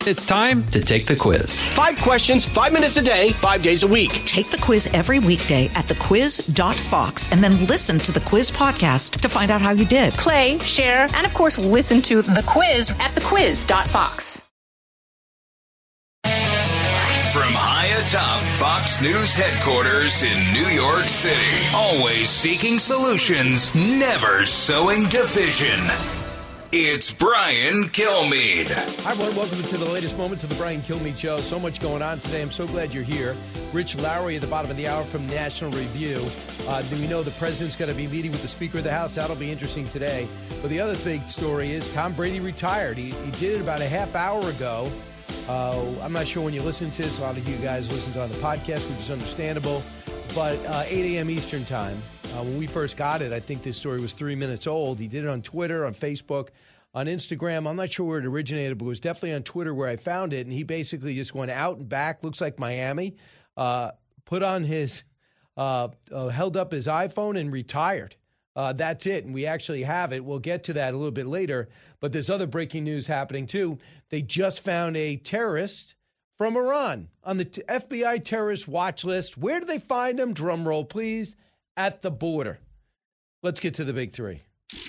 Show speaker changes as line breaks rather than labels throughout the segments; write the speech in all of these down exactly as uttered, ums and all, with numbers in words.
It's time to take the quiz.
Five questions, five minutes a day, five days a week.
Take the quiz every weekday at the quiz dot fox and then listen to the quiz podcast to find out how you did.
Play, share, and of course, listen to the quiz at the quiz dot fox.
From high atop Fox News headquarters in New York City, always seeking solutions, never sowing division. It's Brian Kilmeade.
Hi, everyone. Welcome to the latest moments of the Brian Kilmeade Show. So much going on today. I'm so glad you're here. Rich Lowry at the bottom of the hour from National Review. Uh, do we know the president's going to be meeting with the Speaker of the House? That'll be interesting today. But the other big story is Tom Brady retired. He, he did it about a half hour ago. Uh, I'm not sure when you listen to this. A lot of you guys listen to it on the podcast, which is understandable. But uh, eight a.m. Eastern time. Uh, when we first got it, I think this story was three minutes old. He did it on Twitter, on Facebook, on Instagram. I'm not sure where it originated, but it was definitely on Twitter where I found it. And he basically just went out and back, looks like Miami, uh, put on his, uh, uh, held up his iPhone and retired. Uh, that's it. And we actually have it. We'll get to that a little bit later. But there's other breaking news happening, too. They just found a terrorist from Iran on the t- F B I terrorist watch list. Where did they find him? Drum roll, please. At the border. Let's get to the big three.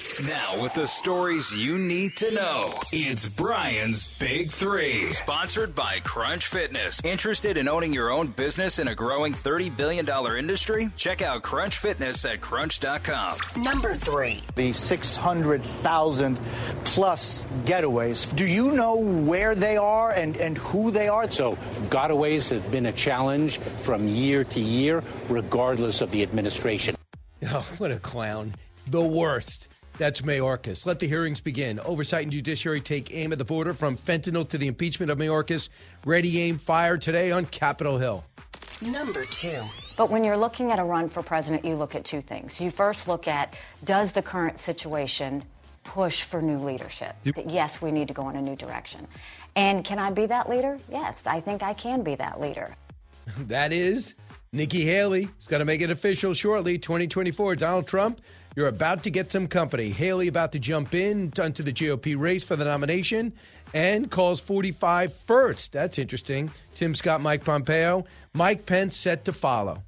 Now with the stories you need to know, it's Brian's Big Three. Sponsored by Crunch Fitness. Interested in owning your own business in a growing thirty billion dollars industry? Check out Crunch Fitness at crunch dot com.
Number three.
The six hundred thousand plus getaways. Do you know where they are and, and who they are?
So gotaways have been a challenge from year to year, regardless of the administration.
Oh, what a clown. The worst. That's Mayorkas. Let the hearings begin. Oversight and Judiciary take aim at the border from fentanyl to the impeachment of Mayorkas. Ready, aim, fire today on Capitol Hill.
Number two.
But when you're looking at a run for president, you look at two things. You first look at, does the current situation push for new leadership? Yep. Yes, we need to go in a new direction. And can I be that leader? Yes, I think I can be that leader.
That is Nikki Haley. He's got to make it official shortly. twenty twenty-four, Donald Trump, you're about to get some company. Haley about to jump in onto the G O P race for the nomination and calls forty-five first. That's interesting. Tim Scott, Mike Pompeo. Mike Pence set to follow.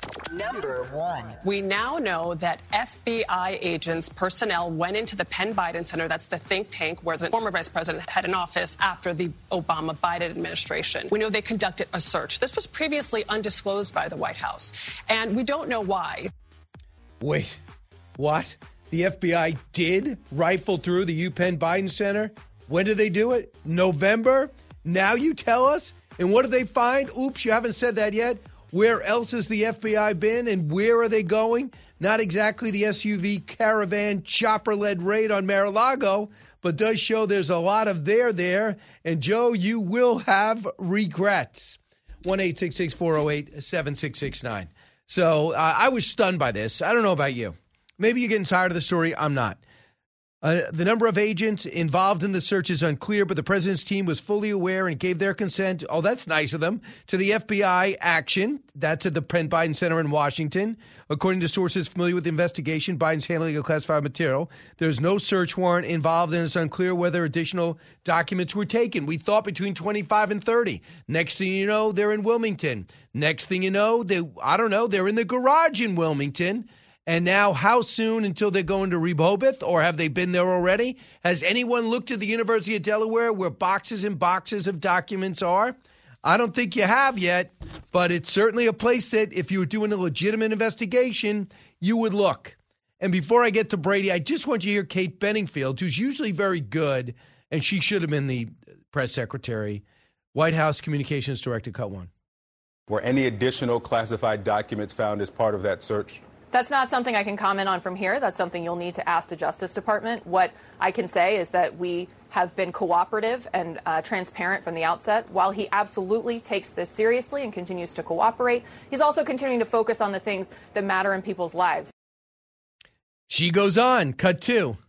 Number one.
We now know that F B I agents, personnel went into the Penn Biden Center, that's the think tank where the former vice president had an office after the Obama-Biden administration. We know they conducted a search. This was previously undisclosed by the White House, and we don't know why.
Wait, what? The F B I did rifle through the UPenn Biden Center? When did they do it? November? Now you tell us? And what did they find? Oops, you haven't said that yet. Where else has the F B I been and where are they going? Not exactly the S U V caravan chopper-led raid on Mar-a-Lago, but does show there's a lot of there there. And, Joe, you will have regrets. one eight six six, four oh eight, seven six six nine. So uh, I was stunned by this. I don't know about you. Maybe you're getting tired of the story. I'm not. Uh, the number of agents involved in the search is unclear, but the president's team was fully aware and gave their consent. Oh, that's nice of them. To the F B I action. That's at the Penn Biden Center in Washington. According to sources familiar with the investigation, Biden's handling of classified material. There's no search warrant involved, and it's unclear whether additional documents were taken. We thought between twenty-five and thirty. Next thing you know, they're in Wilmington. Next thing you know, they I don't know, they're in the garage in Wilmington. And now, how soon until they're going to Rehoboth, or have they been there already? Has anyone looked at the University of Delaware where boxes and boxes of documents are? I don't think you have yet, but it's certainly a place that if you were doing a legitimate investigation, you would look. And before I get to Brady, I just want you to hear Kate Benningfield, who's usually very good, and she should have been the press secretary, White House Communications Director, cut one.
Were any additional classified documents found as part of that search?
That's not something I can comment on from here. That's something you'll need to ask the Justice Department. What I can say is that we have been cooperative and uh, transparent from the outset. While he absolutely takes this seriously and continues to cooperate, he's also continuing to focus on the things that matter in people's lives.
She goes on. Cut two.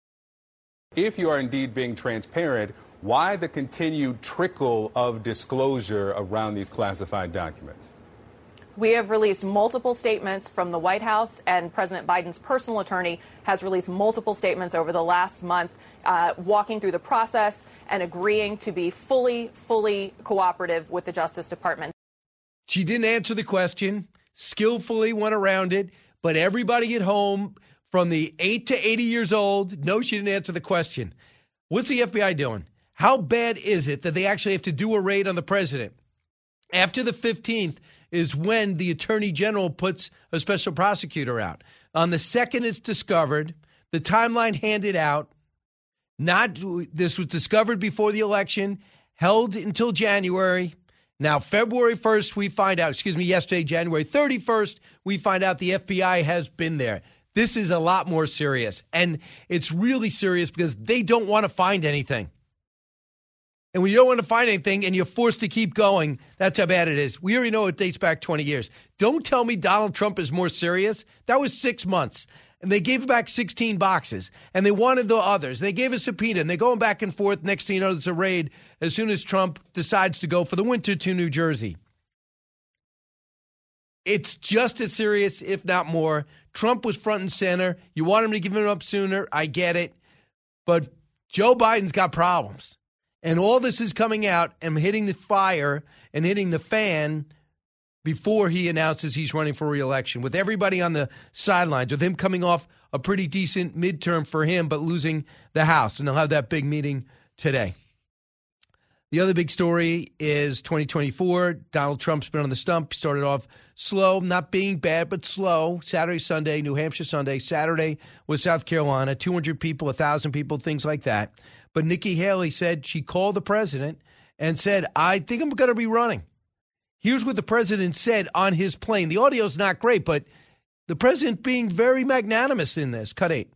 If you are indeed being transparent, why the continued trickle of disclosure around these classified documents?
We have released multiple statements from the White House, and President Biden's personal attorney has released multiple statements over the last month, uh, walking through the process and agreeing to be fully, fully cooperative with the Justice Department.
She didn't answer the question, skillfully went around it, but everybody at home from the eight to eighty years old, no, she didn't answer the question. What's the F B I doing? How bad is it that they actually have to do a raid on the president? After the fifteenth is when the attorney general puts a special prosecutor out. On the second it's discovered, the timeline handed out, not this was discovered before the election, held until January. Now, February first, we find out, excuse me, yesterday, January thirty-first, we find out the F B I has been there. This is a lot more serious. And it's really serious because they don't want to find anything. And when you don't want to find anything and you're forced to keep going, that's how bad it is. We already know it dates back twenty years. Don't tell me Donald Trump is more serious. That was six months. And they gave back sixteen boxes. And they wanted the others. They gave a subpoena. And they're going back and forth. Next thing you know, there's a raid as soon as Trump decides to go for the winter to New Jersey. It's just as serious, if not more. Trump was front and center. You want him to give him up sooner. I get it. But Joe Biden's got problems. And all this is coming out and hitting the fire and hitting the fan before he announces he's running for re-election, with everybody on the sidelines, with him coming off a pretty decent midterm for him, but losing the House. And they'll have that big meeting today. The other big story is twenty twenty-four. Donald Trump's been on the stump. He started off slow, not being bad, but slow. Saturday, Sunday, New Hampshire Sunday. Saturday was South Carolina, two hundred people, one thousand people, things like that. But Nikki Haley said she called the president and said, I think I'm going to be running. Here's what the president said on his plane. The audio's not great, but the president being very magnanimous in this. Cut eight.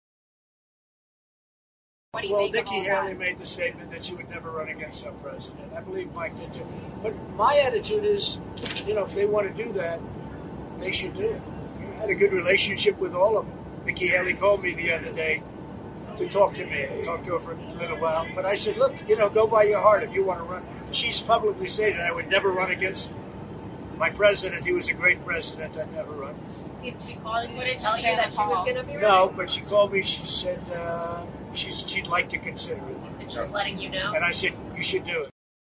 Well, Nikki Haley made the statement that she would never run against our president. I believe Mike did too. But my attitude is, you know, if they want to do that, they should do it. I had a good relationship with all of them. Nikki Haley called me the other day to talk to me. I talked to her for a little while. But I said, look, you know, go by your heart if you want to run. She's publicly stated I would never run against my president. He was a great president. I'd never run.
Did she call you to tell you that she was going to be running?
No, but she called me. She said uh, she's, she'd like to consider it.
And she was letting you know?
And I said, you should do it.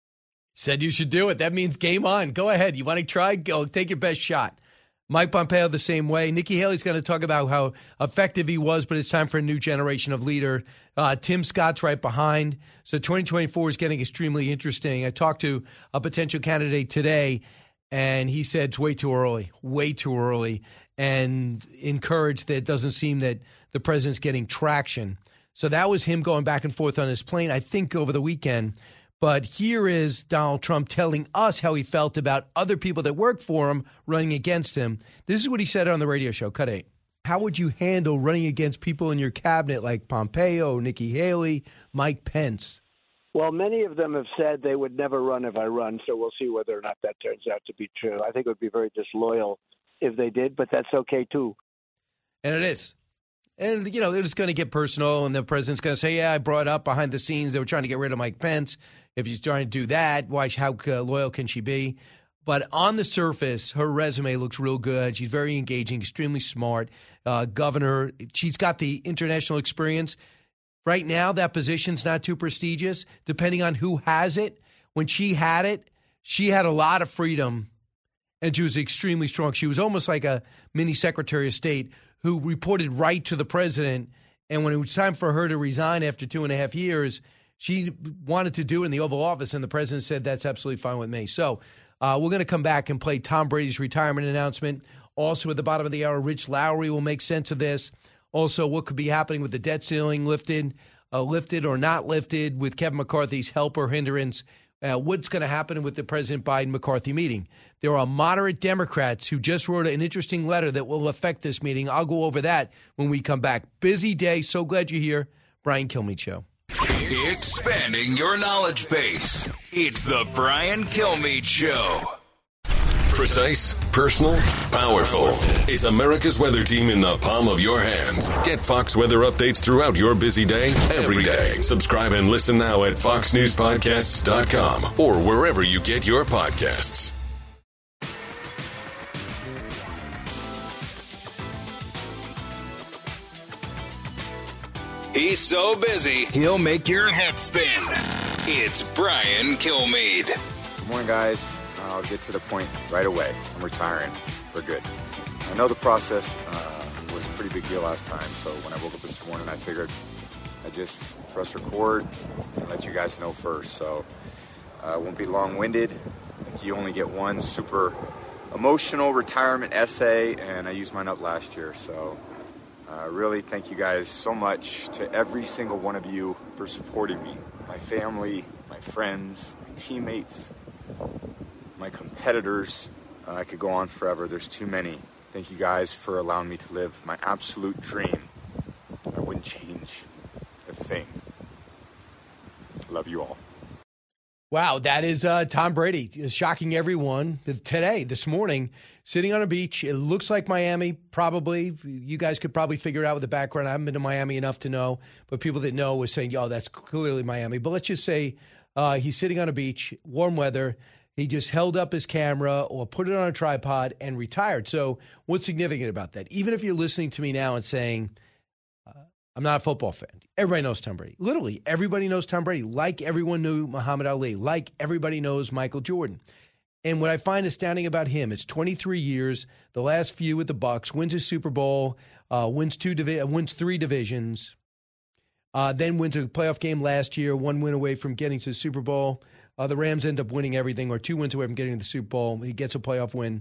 Said you should do it. That means game on. Go ahead. You want to try? Go. Take your best shot. Mike Pompeo the same way. Nikki Haley's going to talk about how effective he was, but it's time for a new generation of leader. Uh, Tim Scott's right behind. So twenty twenty-four is getting extremely interesting. I talked to a potential candidate today, and he said it's way too early, way too early, and encouraged that it doesn't seem that the president's getting traction. So that was him going back and forth on his plane, I think, over the weekend. But here is Donald Trump telling us how he felt about other people that worked for him running against him. This is what he said on the radio show. Cut eight. How would you handle running against people in your cabinet like Pompeo, Nikki Haley, Mike Pence?
Well, many of them have said they would never run if I run, so we'll see whether or not that turns out to be true. I think it would be very disloyal if they did, but that's okay, too.
And it is. And, you know, they're just going to get personal, and the president's going to say, yeah, I brought up behind the scenes they were trying to get rid of Mike Pence. If he's trying to do that, why? How uh, loyal can she be? But on the surface, her resume looks real good. She's very engaging, extremely smart. Uh, governor, she's got the international experience. Right now, that position's not too prestigious, depending on who has it. When she had it, she had a lot of freedom, and she was extremely strong. She was almost like a mini Secretary of State who reported right to the president. And when it was time for her to resign after two and a half years, she wanted to do it in the Oval Office, and the president said, that's absolutely fine with me. So uh, we're going to come back and play Tom Brady's retirement announcement. Also, at the bottom of the hour, Rich Lowry will make sense of this. Also, what could be happening with the debt ceiling lifted, uh, lifted or not lifted with Kevin McCarthy's help or hindrance. Uh, what's going to happen with the President Biden-McCarthy meeting? There are moderate Democrats who just wrote an interesting letter that will affect this meeting. I'll go over that when we come back. Busy day. So glad you're here. Brian Kilmeade Show.
Expanding your knowledge base. It's the Brian Kilmeade Show.
Precise, personal, powerful. It's America's weather team in the palm of your hands. Get Fox weather updates throughout your busy day, every day. Subscribe and listen now at fox news podcasts dot com or wherever you get your podcasts.
He's so busy, he'll make your head spin. It's Brian Kilmeade.
Good morning, guys. I'll get to the point right away. I'm retiring for good. I know the process uh, was a pretty big deal last time, so when I woke up this morning, I figured I'd just press record and let you guys know first. So I uh, won't be long-winded. You only get one super emotional retirement essay, and I used mine up last year. So uh, really thank you guys so much to every single one of you for supporting me. My family, my friends, my teammates, my competitors. Uh, I could go on forever. There's too many. Thank you guys for allowing me to live my absolute dream. I wouldn't change a thing. Love you all.
Wow, that is uh, Tom Brady is shocking everyone today, this morning, sitting on a beach. It looks like Miami, probably. You guys could probably figure it out with the background. I haven't been to Miami enough to know, but people that know were saying, "Yo, that's clearly Miami." But let's just say uh, he's sitting on a beach, warm weather. He just held up his camera or put it on a tripod and retired. So what's significant about that? Even if you're listening to me now and saying, uh, I'm not a football fan, everybody knows Tom Brady. Literally, everybody knows Tom Brady, like everyone knew Muhammad Ali, like everybody knows Michael Jordan. And what I find astounding about him, it's twenty-three years, the last few with the Bucs, wins a Super Bowl, uh, wins two, divi- wins three divisions, uh, then wins a playoff game last year, one win away from getting to the Super Bowl. Uh, the Rams end up winning everything, or two wins away from getting to the Super Bowl. He gets a playoff win.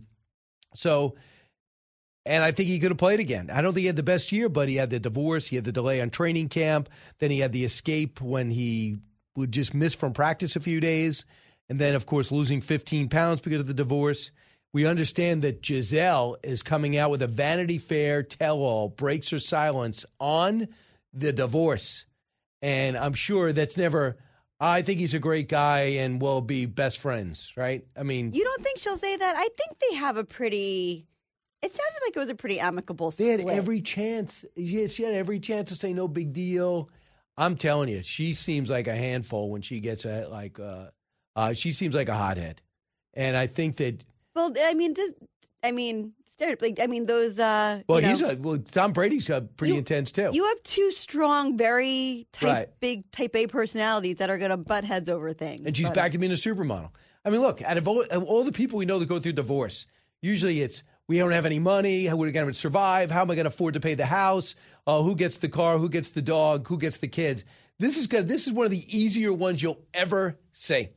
So, and I think he could have played again. I don't think he had the best year, but he had the divorce. He had the delay on training camp. Then he had the escape when he would just miss from practice a few days. And then, of course, losing fifteen pounds because of the divorce. We understand that Giselle is coming out with a Vanity Fair tell-all, breaks her silence on the divorce. And I'm sure that's never... I think he's a great guy and we'll be best friends, right? I mean...
You don't think she'll say that? I think they have a pretty... It sounded like it was a pretty amicable
split.
split.
They had every chance. She she had every chance to say no big deal. I'm telling you, she seems like a handful when she gets a, like... Uh, uh, she seems like a hothead. And I think that...
Well, I mean, does, I mean... Like, I mean, those. Uh,
well,
you know,
he's a, well. Tom Brady's uh, pretty
you,
intense too.
You have two strong, very type
right.
big type A personalities that are going to butt heads over things.
And she's
but,
back to being a supermodel. I mean, look, out of all, of all the people we know that go through divorce, usually it's we don't have any money. How are we going to survive? How am I going to afford to pay the house? Uh, who gets the car? Who gets the dog? Who gets the kids? This is good. This is one of the easier ones you'll ever say.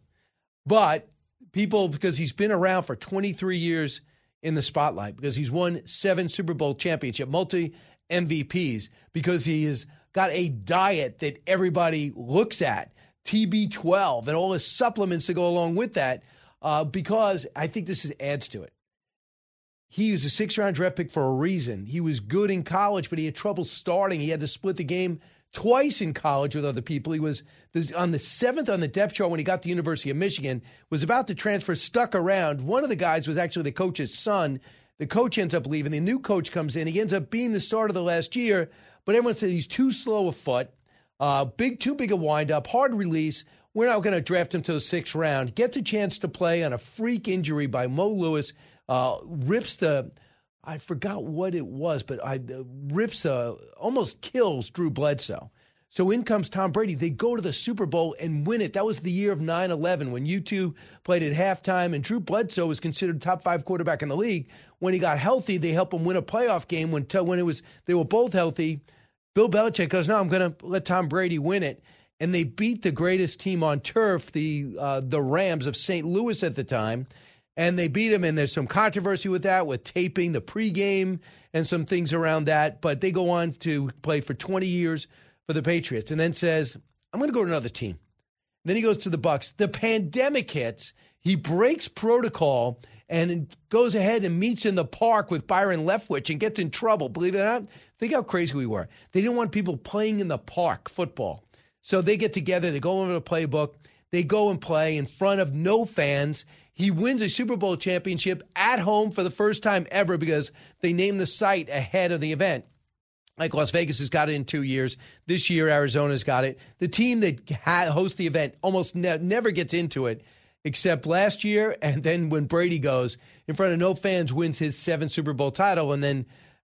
But people, because he's been around for twenty-three years. In the spotlight because he's won seven Super Bowl championship, multi-M V Ps, because he has got a diet that everybody looks at, T B twelve, and all the supplements that go along with that, uh, because I think this is, adds to it. He was a six-round draft pick for a reason. He was good in college, but he had trouble starting. He had to split the game twice in college with other people. He was on the seventh on the depth chart when he got to the University of Michigan, was about to transfer, stuck around. One of the guys was actually the coach's son. The coach ends up leaving. The new coach comes in. He ends up being the starter the last year, but everyone said he's too slow a foot, uh, big, too big a windup, hard release. We're not going to draft him to the sixth round. Gets a chance to play on a freak injury by Mo Lewis, uh, rips the... I forgot what it was, but I uh, rips, uh, almost kills Drew Bledsoe. So in comes Tom Brady. They go to the Super Bowl and win it. That was the year of nine eleven when U two played at halftime, and Drew Bledsoe was considered top five quarterback in the league. When he got healthy, they helped him win a playoff game. When when it was they were both healthy, Bill Belichick goes, "No, I'm going to let Tom Brady win it," and they beat the greatest team on turf, the uh, the Rams of Saint Louis at the time. And they beat him, and there's some controversy with that, with taping the pregame and some things around that. But they go on to play for twenty years for the Patriots, and then says, I'm going to go to another team. Then he goes to the Bucs. The pandemic hits. He breaks protocol and goes ahead and meets in the park with Byron Leftwich and gets in trouble. Believe it or not, think how crazy we were. They didn't want people playing in the park football. So they get together. They go over the playbook. They go and play in front of no fans. He wins a Super Bowl championship at home for the first time ever because they named the site ahead of the event. Like Las Vegas has got it in two years. This year, Arizona's got it. The team that ha- hosts the event almost ne- never gets into it, except last year. And then when Brady goes in front of no fans, wins his seventh Super Bowl title, and then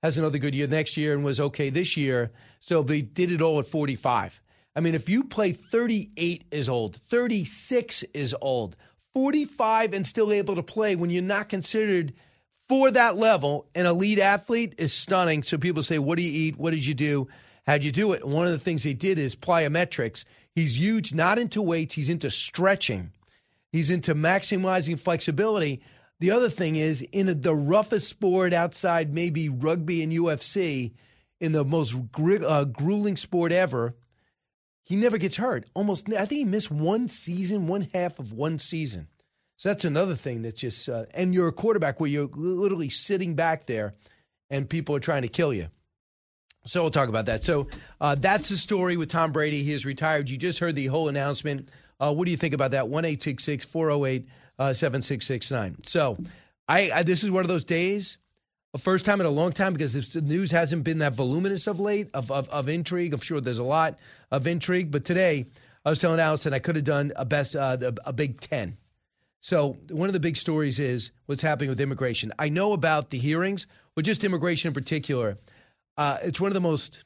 has another good year next year and was okay this year. So they did it all at forty-five. I mean, if you play thirty-eight is old, thirty-six is old, forty-five and still able to play when you're not considered for that level an elite athlete is stunning. So people say, what do you eat? What did you do? How'd you do it? And one of the things they did is plyometrics. He's huge, not into weights. He's into stretching. He's into maximizing flexibility. The other thing is, in a, the roughest sport outside maybe rugby and U F C, in the most gr- uh, grueling sport ever, he never gets hurt. Almost, I think he missed one season, one half of one season. So that's another thing that's just, uh, and you're a quarterback where you're literally sitting back there and people are trying to kill you. So we'll talk about that. So uh, that's the story with Tom Brady. He is retired. You just heard the whole announcement. Uh, what do you think about that? one eight six six, four oh eight, seven six six nine. So I, I this is one of those days, a first time in a long time, because the news hasn't been that voluminous of late, of, of, of intrigue. I'm sure there's a lot of intrigue. But today, I was telling Allison I could have done a best uh, a Big Ten. So one of the big stories is what's happening with immigration. I know about the hearings, but just immigration in particular. Uh, it's one of the most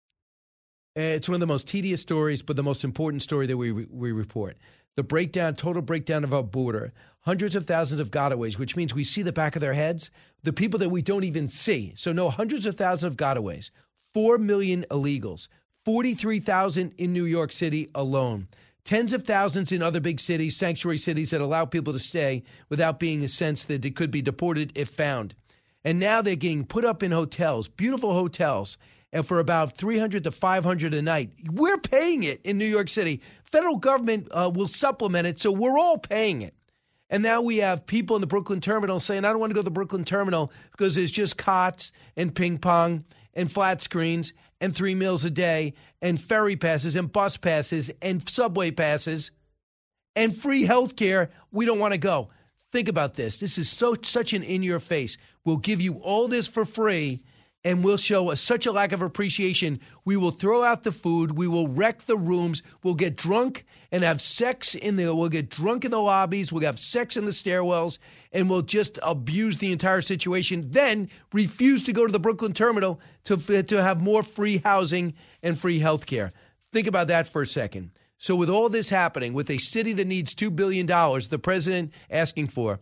it's one of the most tedious stories, but the most important story that we we report. The breakdown, total breakdown of our border. Hundreds of thousands of gotaways, which means we see the back of their heads. The people that we don't even see. So no, hundreds of thousands of gotaways. Four million illegals. forty-three thousand in New York City alone. Tens of thousands in other big cities, sanctuary cities that allow people to stay without being a sense that they could be deported if found. And now they're getting put up in hotels, beautiful hotels, and for about three hundred to five hundred a night. We're paying it in New York City. Federal government uh, will supplement it, so we're all paying it. And now we have people in the Brooklyn Terminal saying, I don't want to go to the Brooklyn Terminal because there's just cots and ping pong and flat screens and three meals a day and ferry passes and bus passes and subway passes and free health care. We don't want to go. Think about this. This is so such an in-your-face. We'll give you all this for free, and we'll show a, such a lack of appreciation. We will throw out the food. We will wreck the rooms. We'll get drunk and have sex in the. We'll get drunk in the lobbies. We'll have sex in the stairwells, and we'll just abuse the entire situation. Then refuse to go to the Brooklyn Terminal to to have more free housing and free health care. Think about that for a second. So with all this happening, with a city that needs two billion dollars, the president asking for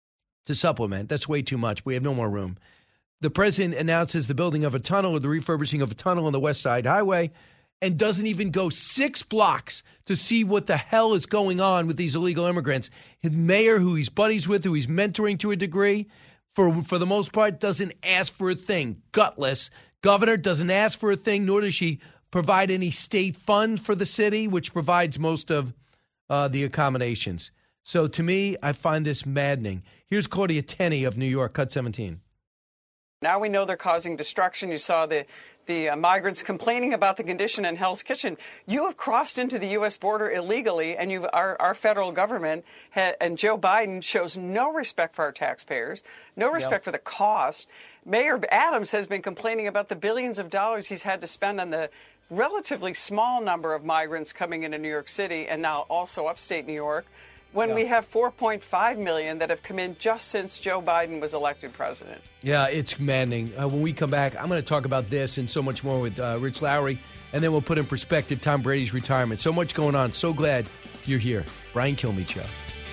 to supplement, that's way too much. We have no more room. The president announces the building of a tunnel or the refurbishing of a tunnel on the West Side Highway and doesn't even go six blocks to see what the hell is going on with these illegal immigrants. His mayor, who he's buddies with, who he's mentoring to a degree, for, for the most part, doesn't ask for a thing. Gutless. Governor doesn't ask for a thing, nor does she provide any state fund for the city, which provides most of uh, the accommodations. So to me, I find this maddening. Here's Claudia Tenney of New York, Cut seventeen.
Now we know they're causing destruction. You saw the the uh, migrants complaining about the condition in Hell's Kitchen. You have crossed into the U S border illegally, and you've our, our federal government ha- and Joe Biden shows no respect for our taxpayers, no respect yep. for the cost. Mayor Adams has been complaining about the billions of dollars he's had to spend on the relatively small number of migrants coming into New York City and now also upstate New York, when yeah. we have four point five million that have come in just since Joe Biden was elected president.
Yeah, it's maddening. Uh, when we come back, I'm going to talk about this and so much more with uh, Rich Lowry, and then we'll put in perspective Tom Brady's retirement. So much going on. So glad you're here. Brian Kilmeade Show.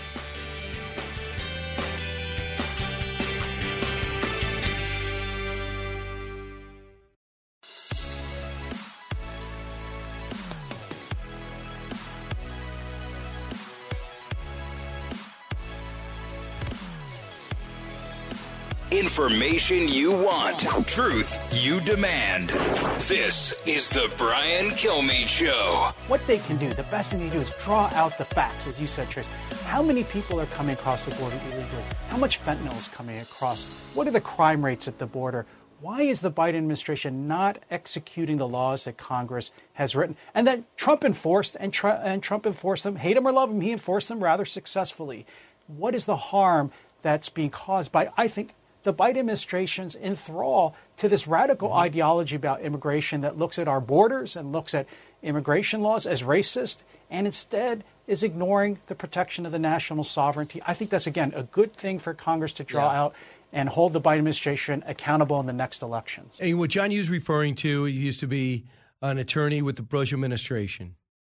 Information you want. Truth you demand. This is the Brian Kilmeade Show.
What they can do, the best thing they do is draw out the facts, as you said, Trish. How many people are coming across the border illegally? How much fentanyl is coming across? What are the crime rates at the border? Why is the Biden administration not executing the laws that Congress has written and that Trump enforced and, tr- and Trump enforced them? Hate him or love him, he enforced them rather successfully. What is the harm that's being caused by, I think, the Biden administration's enthrall to this radical mm-hmm. ideology about immigration that looks at our borders and looks at immigration laws as racist and instead is ignoring the protection of the national sovereignty? I think that's, again, a good thing for Congress to draw yeah. out and hold the Biden administration accountable in the next elections.
And what John Hughes is referring to, he used to be an attorney with the Bush administration,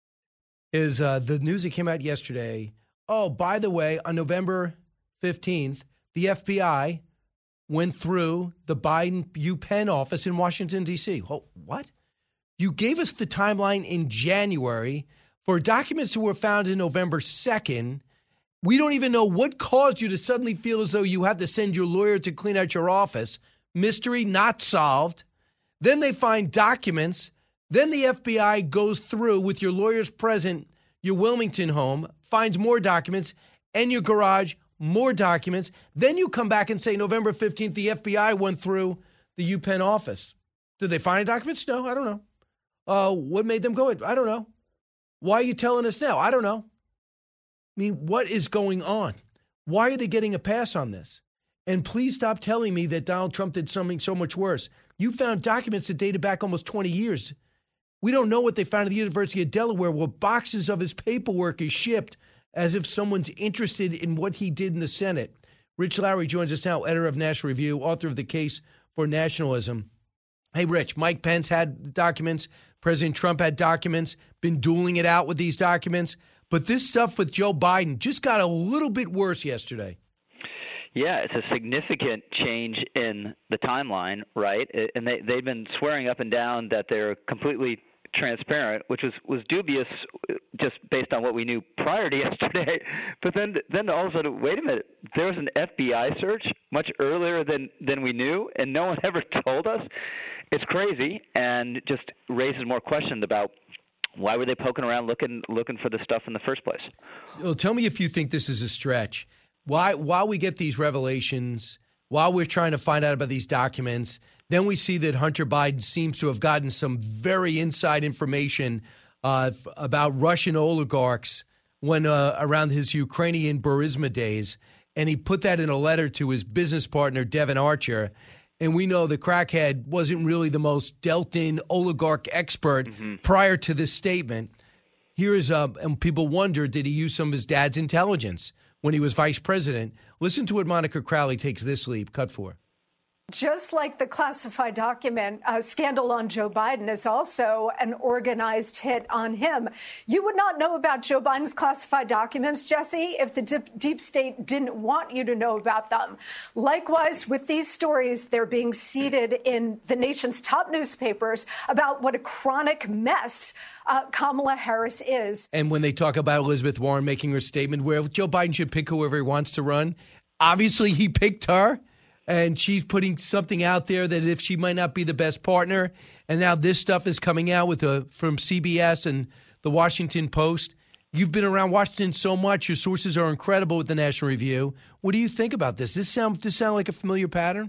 is uh, the news that came out yesterday. Oh, by the way, on November fifteenth, the F B I went through the Biden UPenn office in Washington, D C. Oh, what? You gave us the timeline in January for documents that were found in November second. We don't even know what caused you to suddenly feel as though you had to send your lawyer to clean out your office. Mystery not solved. Then they find documents. Then the F B I goes through with your lawyers present, your Wilmington home, finds more documents, and your garage, more documents. Then you come back and say November fifteenth, the F B I went through the UPenn office. Did they find documents? No, I don't know. Uh, what made them go? I don't know. Why are you telling us now? I don't know. I mean, what is going on? Why are they getting a pass on this? And please stop telling me that Donald Trump did something so much worse. You found documents that dated back almost twenty years. We don't know what they found at the University of Delaware, where boxes of his paperwork is shipped as if someone's interested in what he did in the Senate. Rich Lowry joins us now, editor of National Review, author of The Case for Nationalism. Hey, Rich, Mike Pence had documents. President Trump had documents, been dueling it out with these documents. But this stuff with Joe Biden just got a little bit worse yesterday.
Yeah, it's a significant change in the timeline, right? And they, they've been swearing up and down that they're completely transparent, which was, was dubious just based on what we knew prior to yesterday. But then then all of a sudden, wait a minute, there was an F B I search much earlier than, than we knew, and no one ever told us. It's crazy and just raises more questions about why were they poking around looking looking for this stuff in the first place.
Well, tell me if you think this is a stretch. Why, while we get these revelations, while we're trying to find out about these documents, then we see that Hunter Biden seems to have gotten some very inside information uh, about Russian oligarchs when uh, around his Ukrainian Burisma days, and he put that in a letter to his business partner, Devon Archer. And we know the crackhead wasn't really the most dealt-in oligarch expert mm-hmm. prior to this statement. Here is, uh, and people wonder, did he use some of his dad's intelligence when he was vice president? Listen to what Monica Crowley takes this leap. Cut four.
Just like the classified document uh, scandal on Joe Biden is also an organized hit on him. You would not know about Joe Biden's classified documents, Jesse, if the deep, deep state didn't want you to know about them. Likewise, with these stories, they're being seeded in the nation's top newspapers about what a chronic mess uh, Kamala Harris is.
And when they talk about Elizabeth Warren making her statement where Joe Biden should pick whoever he wants to run, obviously he picked her. And she's putting something out there that if she might not be the best partner, and now this stuff is coming out with a, from C B S and the Washington Post. You've been around Washington so much; your sources are incredible with the National Review. What do you think about this? Does this sound does this sound like a familiar pattern?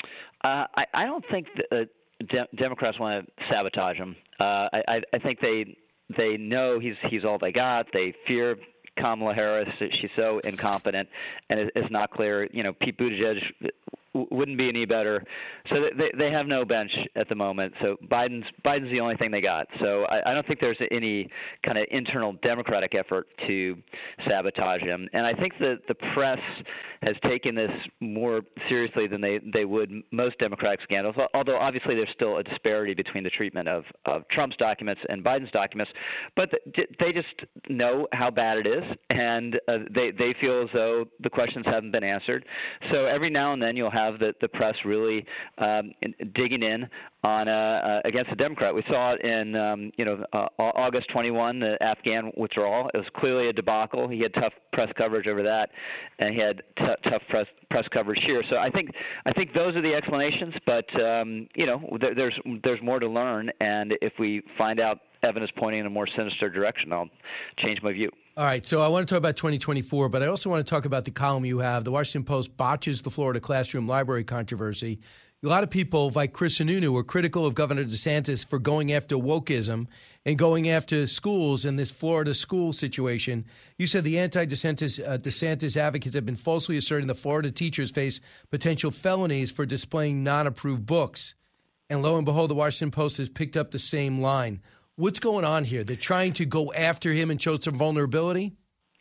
Uh, I, I don't think the, uh, de- Democrats want to sabotage him. Uh, I, I think they they know he's he's all they got. They fear Kamala Harris. She's so incompetent, and it's not clear. You know, Pete Buttigieg wouldn't be any better. So they they have no bench at the moment. So Biden's Biden's the only thing they got. So I, I don't think there's any kind of internal Democratic effort to sabotage him. And I think that the press has taken this more seriously than they, they would most Democratic scandals, although obviously there's still a disparity between the treatment of, of Trump's documents and Biden's documents. But they just know how bad it is, and uh, they, they feel as though the questions haven't been answered. So every now and then you'll have the, the press really um, in, digging in on uh, uh, against a Democrat. We saw it in um, you know uh, August twenty-first, the Afghan withdrawal. It was clearly a debacle. He had tough press coverage over that, and he had t- tough press press coverage here. So I think I think those are the explanations. But um, you know there, there's there's more to learn, and if we find out evidence pointing in a more sinister direction, I'll change my view.
All right, so I want to talk about twenty twenty-four, but I also want to talk about the column you have. The Washington Post botches the Florida classroom library controversy. A lot of people, like Chris Sununu, were critical of Governor DeSantis for going after wokeism and going after schools in this Florida school situation. You said the anti-DeSantis uh, DeSantis advocates have been falsely asserting that Florida teachers face potential felonies for displaying non-approved books. And lo and behold, the Washington Post has picked up the same line. What's going on here? They're trying to go after him and show some vulnerability?
Yeah,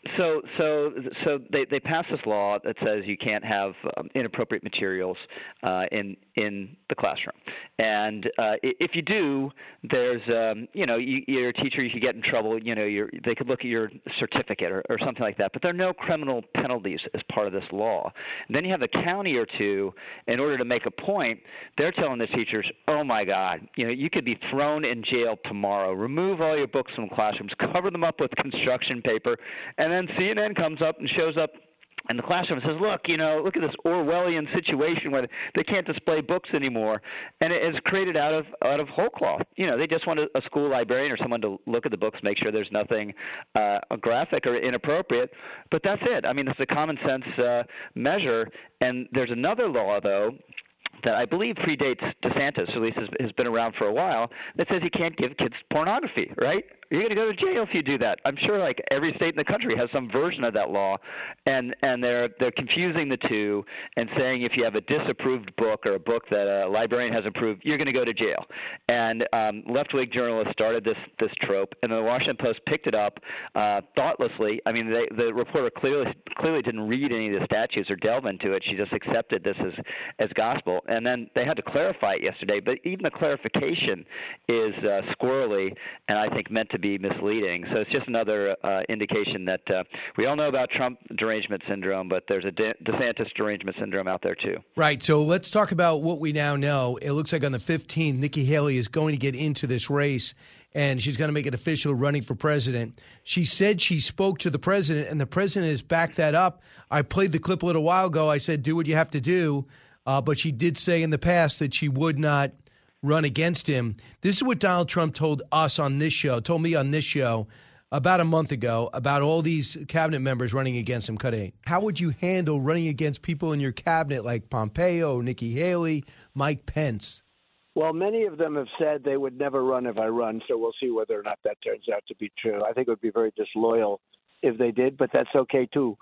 So, so, so they, they passed this law that says you can't have um, inappropriate materials uh, in in the classroom, and uh, if you do, there's um, you know you, you're a teacher, you could get in trouble. You know, you're, they could look at your certificate or, or something like that. But there are no criminal penalties as part of this law. And then you have a county or two. In order to make a point, they're telling the teachers, "Oh my God, you know, you could be thrown in jail tomorrow. Remove all your books from classrooms, cover them up with construction paper," and then C N N comes up and shows up in the classroom and says, look, you know, look at this Orwellian situation where they can't display books anymore. And it is created out of out of whole cloth. You know, they just want a, a school librarian or someone to look at the books, make sure there's nothing uh, graphic or inappropriate. But that's it. I mean, it's a common sense uh, measure. And there's another law, though, that I believe predates DeSantis, or at least has, has been around for a while, that says you can't give kids pornography, right? You're going to go to jail if you do that. I'm sure like every state in the country has some version of that law, and and they're they're confusing the two and saying if you have a disapproved book or a book that a librarian has approved, you're going to go to jail. And um, left-wing journalists started this this trope, and the Washington Post picked it up uh, thoughtlessly. I mean, they, the reporter clearly clearly didn't read any of the statutes or delve into it. She just accepted this as as gospel, and then they had to clarify it yesterday. But even the clarification is uh, squirrely, and I think meant to be misleading. So it's just another uh, indication that uh, we all know about Trump derangement syndrome, but there's a De- DeSantis derangement syndrome out there too.
Right. So let's talk about what we now know. It looks like on the fifteenth, Nikki Haley is going to get into this race, and she's going to make it official running for president. She said she spoke to the president, and the president has backed that up. I played the clip a little while ago. I said, do what you have to do. Uh, but she did say in the past that she would not run against him. This is what Donald Trump told us on this show, told me on this show about a month ago about all these cabinet members running against him. Cut eight. How would you handle running against people in your cabinet like Pompeo, Nikki Haley, Mike Pence?
Well, many of them have said they would never run if I run, so we'll see whether or not that turns out to be true. I think it would be very disloyal if they did, but that's okay too.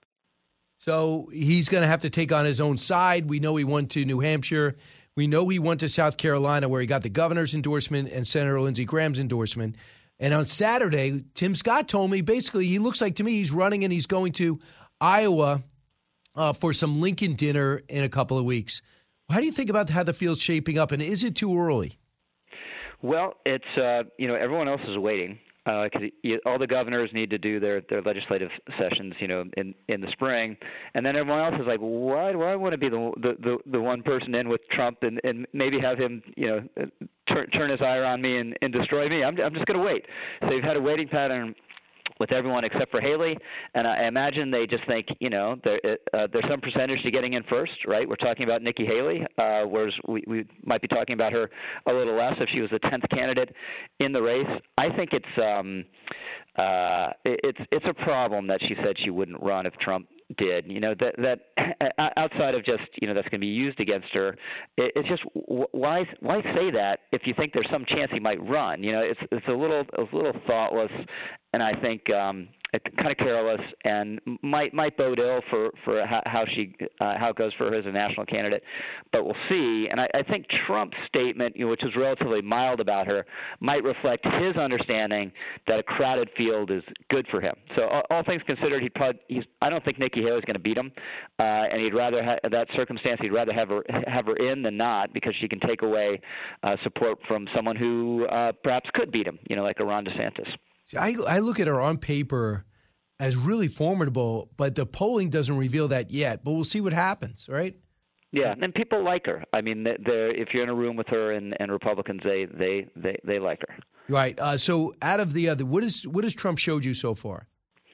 So he's going to have to take on his own side. We know he went to New Hampshire. We know he went to South Carolina where he got the governor's endorsement and Senator Lindsey Graham's endorsement. And on Saturday, Tim Scott told me basically he looks like to me he's running and he's going to Iowa uh, for some Lincoln dinner in a couple of weeks. How do you think about how the field's shaping up, and is it too early?
Well, it's, uh, you know, everyone else is waiting. Because uh, all the governors need to do their, their legislative sessions, you know, in, in the spring, and then everyone else is like, why do I want to be the the, the, the one person in with Trump and, and maybe have him, you know, turn turn his ire on me and, and destroy me? I'm I'm just going to wait. So you've had a waiting pattern with everyone except for Haley, and I imagine they just think, you know, there, uh, there's some percentage to getting in first, right? We're talking about Nikki Haley, uh, whereas we, we might be talking about her a little less if she was the tenth candidate in the race. I think it's um, uh, it's it's a problem that she said she wouldn't run if Trump did. You know, that that outside of just, you know, that's going to be used against her, it, it's just why why say that if you think there's some chance he might run? You know, it's it's a little a little thoughtless, and I think um, kind of careless, and might might bode ill for for how, how she uh, how it goes for her as a national candidate. But we'll see. And I, I think Trump's statement, you know, which was relatively mild about her, might reflect his understanding that a crowded field is good for him. So all, all things considered, he'd probably he's, I don't think Nikki Haley's going to beat him, uh, and he'd rather ha- that circumstance he'd rather have her have her in than not, because she can take away uh, support from someone who uh, perhaps could beat him, you know, like a Ron DeSantis.
See, I, I look at her on paper as really formidable, but the polling doesn't reveal that yet. But we'll see what happens, right?
Yeah, and people like her. I mean, they're, if you're in a room with her and, and Republicans, they, they, they, they like her.
Right. Uh, so out of the other, what is what has Trump showed you so far?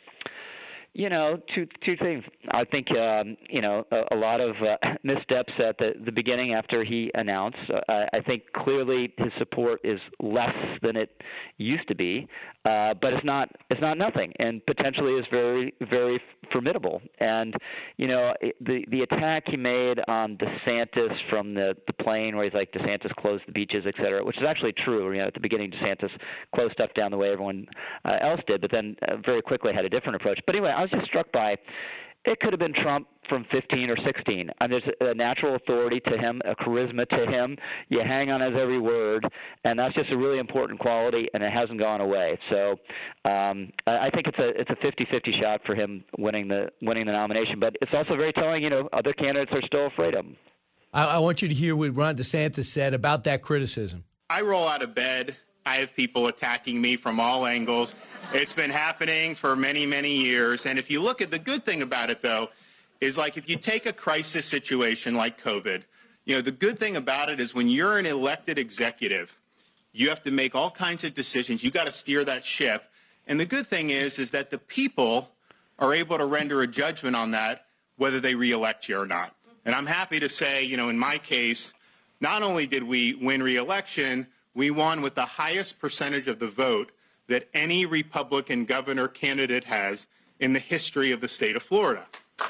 You know, two two things. I think, um, you know, a, a lot of uh, missteps at the, the beginning after he announced. Uh, I think clearly his support is less than it used to be, uh, but it's not it's not nothing, and potentially is very, very formidable. And, you know, the the attack he made on DeSantis from the, the plane where he's like, DeSantis closed the beaches, et cetera, which is actually true. You know, at the beginning, DeSantis closed stuff down the way everyone uh, else did, but then uh, very quickly had a different approach. But anyway, I was just struck by it could have been Trump from fifteen or sixteen. And there's a natural authority to him, a charisma to him. You hang on his every word, and that's just a really important quality, and it hasn't gone away. So um, I think it's a it's a fifty-fifty shot for him winning the winning the nomination. But it's also very telling, you know, other candidates are still afraid of him.
I, I want you to hear what Ron DeSantis said about that criticism.
I roll out of bed. I have people attacking me from all angles. It's been happening for many, many years. And if you look at the good thing about it, though, is like if you take a crisis situation like COVID, you know, the good thing about it is when you're an elected executive, you have to make all kinds of decisions. You got to steer that ship. And the good thing is, is that the people are able to render a judgment on that, whether they reelect you or not. And I'm happy to say, you know, in my case, not only did we win re-election, we won with the highest percentage of the vote that any Republican governor candidate has in the history of the state of Florida.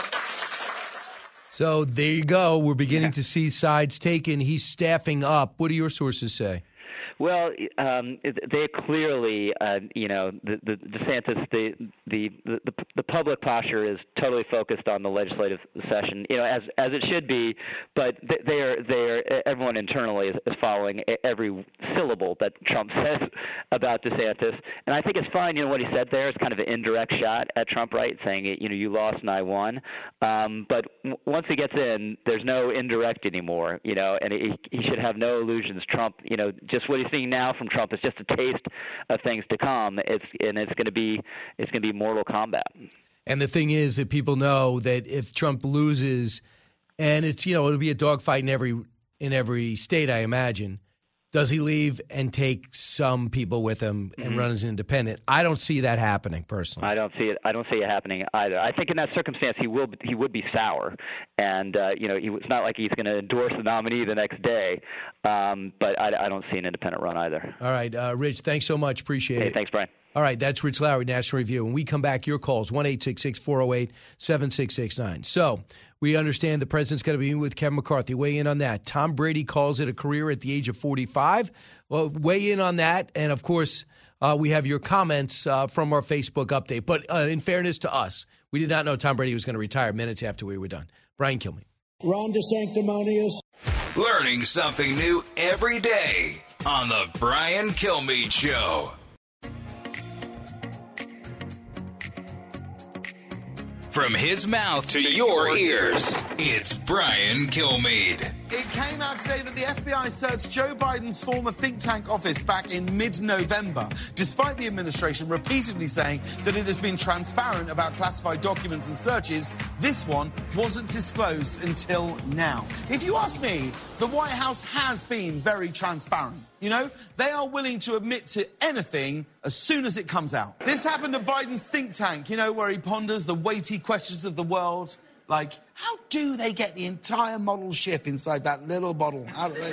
So there you go. We're beginning yeah. to see sides taken. He's staffing up. What do your sources say?
Well, um, they clearly, uh, you know, the, the DeSantis, the, the the the public posture is totally focused on the legislative session, you know, as as it should be. But they are they are everyone internally is, is following every syllable that Trump says about DeSantis, and I think it's fine. You know, what he said there is kind of an indirect shot at Trump, right? Saying, you know, you lost and I won. Um, but w- once he gets in, there's no indirect anymore, you know, and he, he should have no illusions. Trump, you know, just what he seeing now from Trump is just a taste of things to come. It's and it's going to be it's going to be Mortal Kombat.
And the thing is that people know that if Trump loses, and it's you know it'll be a dogfight in every in every state, I imagine. Does he leave and take some people with him and mm-hmm. run as an independent? I don't see that happening personally.
I don't see it. I don't see it happening either. I think in that circumstance he will he would be sour, and uh, you know he, it's not like he's going to endorse the nominee the next day. Um, but I, I don't see an independent run either.
All right, uh, Rich. Thanks so much. Appreciate
hey,
it.
Thanks, Brian.
All right, that's Rich Lowry, National Review. When we come back, your calls, one eight six six, four oh eight, seven six six nine. So we understand the president's going to be with Kevin McCarthy. Weigh in on that. Tom Brady calls it a career at the age of forty-five. Well, weigh in on that. And, of course, uh, we have your comments uh, from our Facebook update. But uh, in fairness to us, we did not know Tom Brady was going to retire minutes after we were done. Brian Kilmeade.
Ron DeSanctimonious.
Learning something new every day on the Brian Kilmeade Show. From his mouth to, to your, your ears, it's Brian Kilmeade.
It came out today that the F B I searched Joe Biden's former think tank office back in mid-November, despite the administration repeatedly saying that it has been transparent about classified documents and searches. This one wasn't disclosed until now. If you ask me, the White House has been very transparent. You know, they are willing to admit to anything as soon as it comes out. This happened to Biden's think tank, you know, where he ponders the weighty questions of the world. Like, how do they get the entire model ship inside that little bottle? How do they...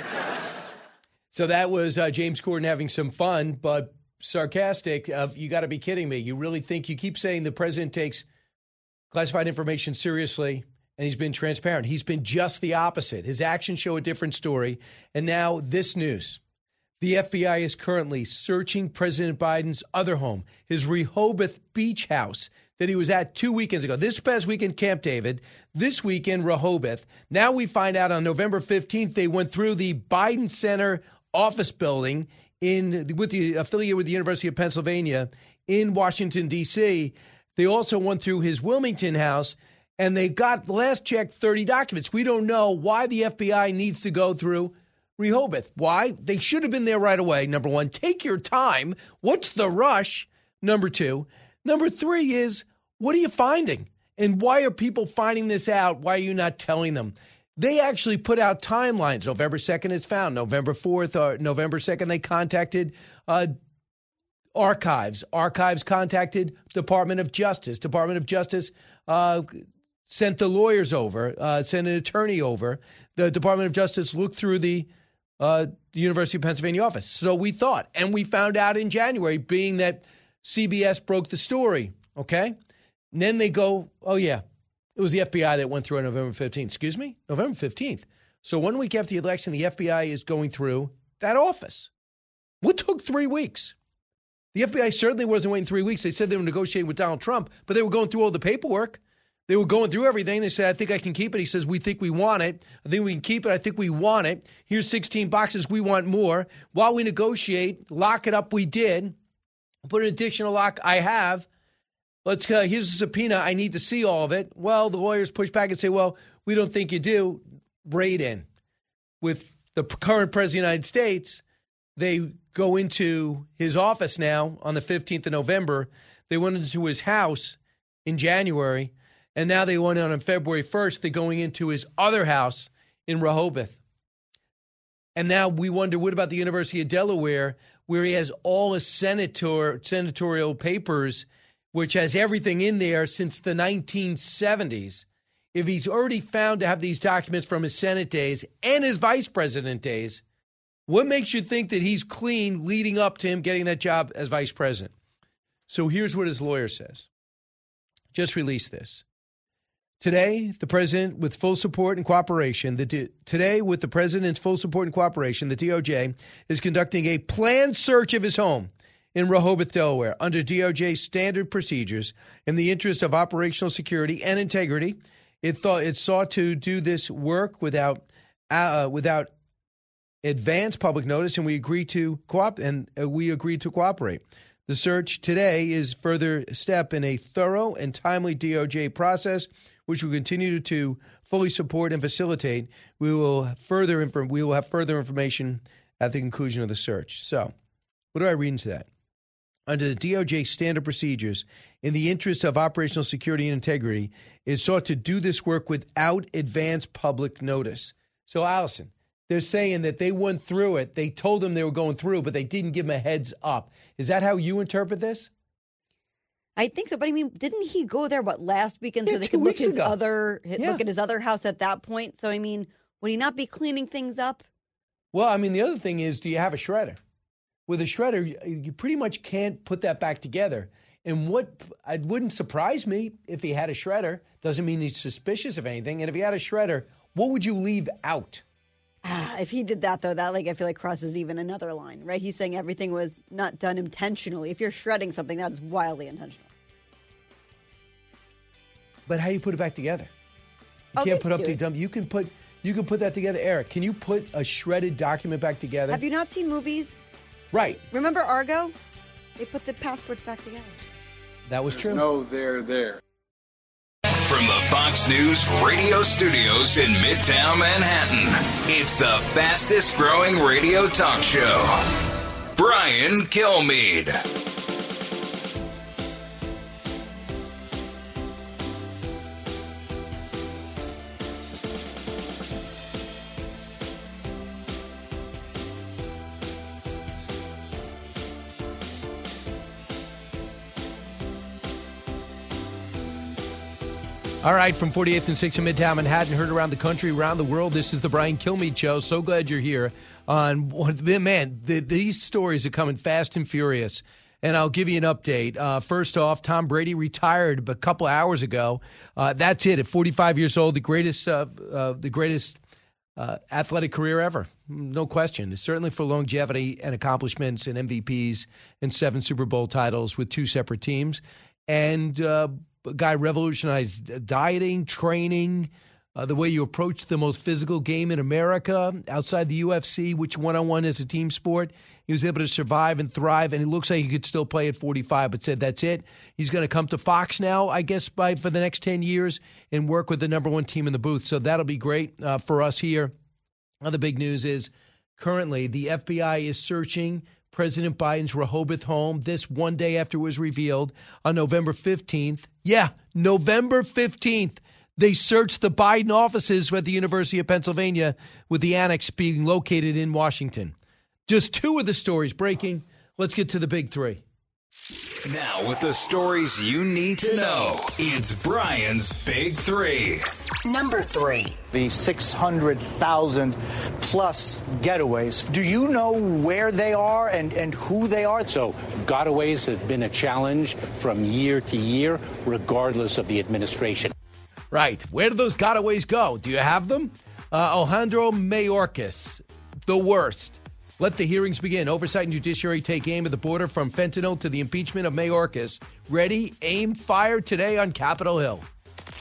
So that was uh, James Corden having some fun, but sarcastic. Uh, you got to be kidding me. You really think you keep saying the president takes classified information seriously and he's been transparent. He's been just the opposite. His actions show a different story. And now this news. The F B I is currently searching President Biden's other home, his Rehoboth Beach house that he was at two weekends ago. This past weekend, Camp David. This weekend, Rehoboth. Now we find out on November fifteenth, they went through the Biden Center office building in with the affiliate with the University of Pennsylvania in Washington, D C. They also went through his Wilmington house, and they got, last check, thirty documents. We don't know why the F B I needs to go through Rehoboth. Why? They should have been there right away, number one. Take your time. What's the rush? Number two. Number three is, what are you finding? And why are people finding this out? Why are you not telling them? They actually put out timelines. November second, it's found. November fourth or November second, they contacted uh, Archives. Archives contacted Department of Justice. Department of Justice uh, sent the lawyers over, uh, sent an attorney over. The Department of Justice looked through the Uh, the University of Pennsylvania office. So we thought, and we found out in January, being that C B S broke the story, okay? And then they go, oh, yeah, it was the F B I that went through on November fifteenth. Excuse me? November fifteenth. So one week after the election, the F B I is going through that office. What took three weeks? The F B I certainly wasn't waiting three weeks. They said they were negotiating with Donald Trump, but they were going through all the paperwork. They were going through everything. They said, I think I can keep it. He says, we think we want it. I think we can keep it. I think we want it. Here's sixteen boxes. We want more. While we negotiate, lock it up. We did. Put an additional lock. I have. Let's uh, here's a subpoena. I need to see all of it. Well, the lawyers push back and say, well, we don't think you do. Raid in. With the current president of the United States, they go into his office now on the fifteenth of November. They went into his house in January. And now they went on on February first. They're going into his other house in Rehoboth. And now we wonder, what about the University of Delaware, where he has all his senator, senatorial papers, which has everything in there since the nineteen seventies. If he's already found to have these documents from his Senate days and his vice president days, what makes you think that he's clean leading up to him getting that job as vice president? So here's what his lawyer says. Just released this. Today, the president, with full support and cooperation, the D- today, with the president's full support and cooperation, the D O J is conducting a planned search of his home in Rehoboth, Delaware, under D O J standard procedures in the interest of operational security and integrity. It thought it sought to do this work without uh, without advance public notice, and we agreed to coop and uh, we agreed to cooperate. The search today is further step in a thorough and timely D O J process, which we continue to fully support and facilitate. We will further inf- we will have further information at the conclusion of the search. So, what do I read into that? Under the D O J standard procedures, in the interest of operational security and integrity, it sought to do this work without advance public notice. So, Allison, they're saying that they went through it. They told them they were going through, but they didn't give them a heads up. Is that how you interpret this?
I think so, but I mean, didn't he go there what last weekend
Yeah,
so they
two
could look
weeks
his
ago.
other
Yeah.
look at his other house at that point? So I mean, would he not be cleaning things up?
Well, I mean, the other thing is, do you have a shredder? With a shredder, you- you pretty much can't put that back together. And what it wouldn't surprise me if he had a shredder. Doesn't mean he's suspicious of anything. And if he had a shredder, what would you leave out?
Ah, if he did that though, that like I feel like crosses even another line, right? He's saying everything was not done intentionally. If you're shredding something, that is wildly intentional.
But how do you put it back together? You
Okay,
can't put up
do
the
it.
dump. You can put you can put that together. Eric, can you put a shredded document back together?
Have you not seen movies?
Right.
Remember Argo? They put the passports back together.
That was true.
No, they're there.
From the Fox News radio studios in Midtown Manhattan, it's the fastest growing radio talk show. Brian Kilmeade.
All right, from forty-eighth and sixth in Midtown Manhattan, heard around the country, around the world, this is the Brian Kilmeade Show. So glad you're here. On Man, the, these stories are coming fast and furious, and I'll give you an update. Uh, first off, Tom Brady retired a couple hours ago. Uh, that's it. At forty-five years old, the greatest, uh, uh, the greatest uh, athletic career ever. No question. It's certainly for longevity and accomplishments and M V Ps and seven Super Bowl titles with two separate teams. And uh, a guy revolutionized dieting, training, uh, the way you approach the most physical game in America outside the U F C, which one-on-one is a team sport. He was able to survive and thrive, and he looks like he could still play at forty-five, but said that's it. He's going to come to Fox now, I guess, by for the next ten years and work with the number one team in the booth. So that'll be great uh, for us here. Other big news is currently the F B I is searching President Biden's Rehoboth home this one day after it was revealed on November fifteenth. Yeah, November fifteenth. They searched the Biden offices at the University of Pennsylvania, with the annex being located in Washington. Just two of the stories breaking. Let's get to the big three.
Now, with the stories you need to know, it's Brian's Big Three.
Number three.
The six hundred thousand plus getaways. Do you know where they are and, and who they are?
So, gotaways have been a challenge from year to year, regardless of the administration.
Right. Where do those gotaways go? Do you have them? Uh, Alejandro Mayorkas, the worst. Let the hearings begin. Oversight and Judiciary take aim at the border from fentanyl to the impeachment of Mayorkas. Ready, aim, fire today on Capitol Hill.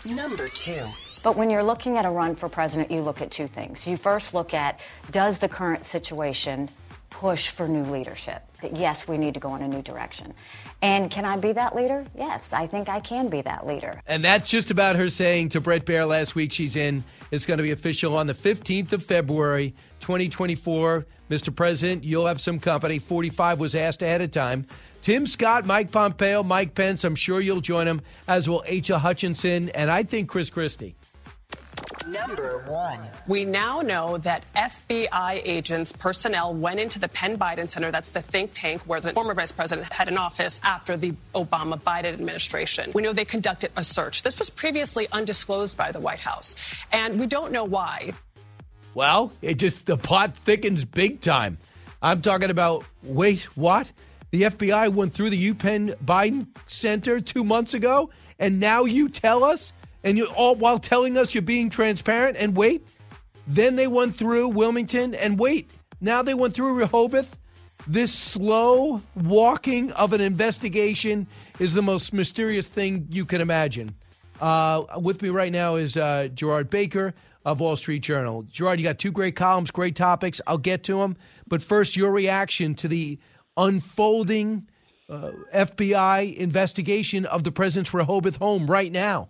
Number two.
But when you're looking at a run for president, you look at two things. You first look at, does the current situation push for new leadership? That yes, we need to go in a new direction. And can I be that leader? Yes, I think I can be that leader.
And that's just about her saying to Bret Baier last week she's in. It's going to be official on the fifteenth of February, twenty twenty-four. Mister President, you'll have some company. forty-five was asked ahead of time. Tim Scott, Mike Pompeo, Mike Pence, I'm sure you'll join them, as will H L Hutchinson, and I think Chris Christie.
Number one.
We now know that F B I agents, personnel went into the Penn Biden Center, that's the think tank where the former vice president had an office after the Obama-Biden administration. We know they conducted a search. This was previously undisclosed by the White House, and we don't know why.
Well, it just, the plot thickens big time. I'm talking about, wait, what? The F B I went through the UPenn Biden Center two months ago, and now you tell us? And you all while telling us you're being transparent, and wait, then they went through Wilmington, and wait, now they went through Rehoboth. This slow walking of an investigation is the most mysterious thing you can imagine. Uh, with me right now is uh, Gerard Baker of Wall Street Journal. Gerard, you got two great columns, great topics. I'll get to them. But first, your reaction to the unfolding uh, F B I investigation of the president's Rehoboth home right now.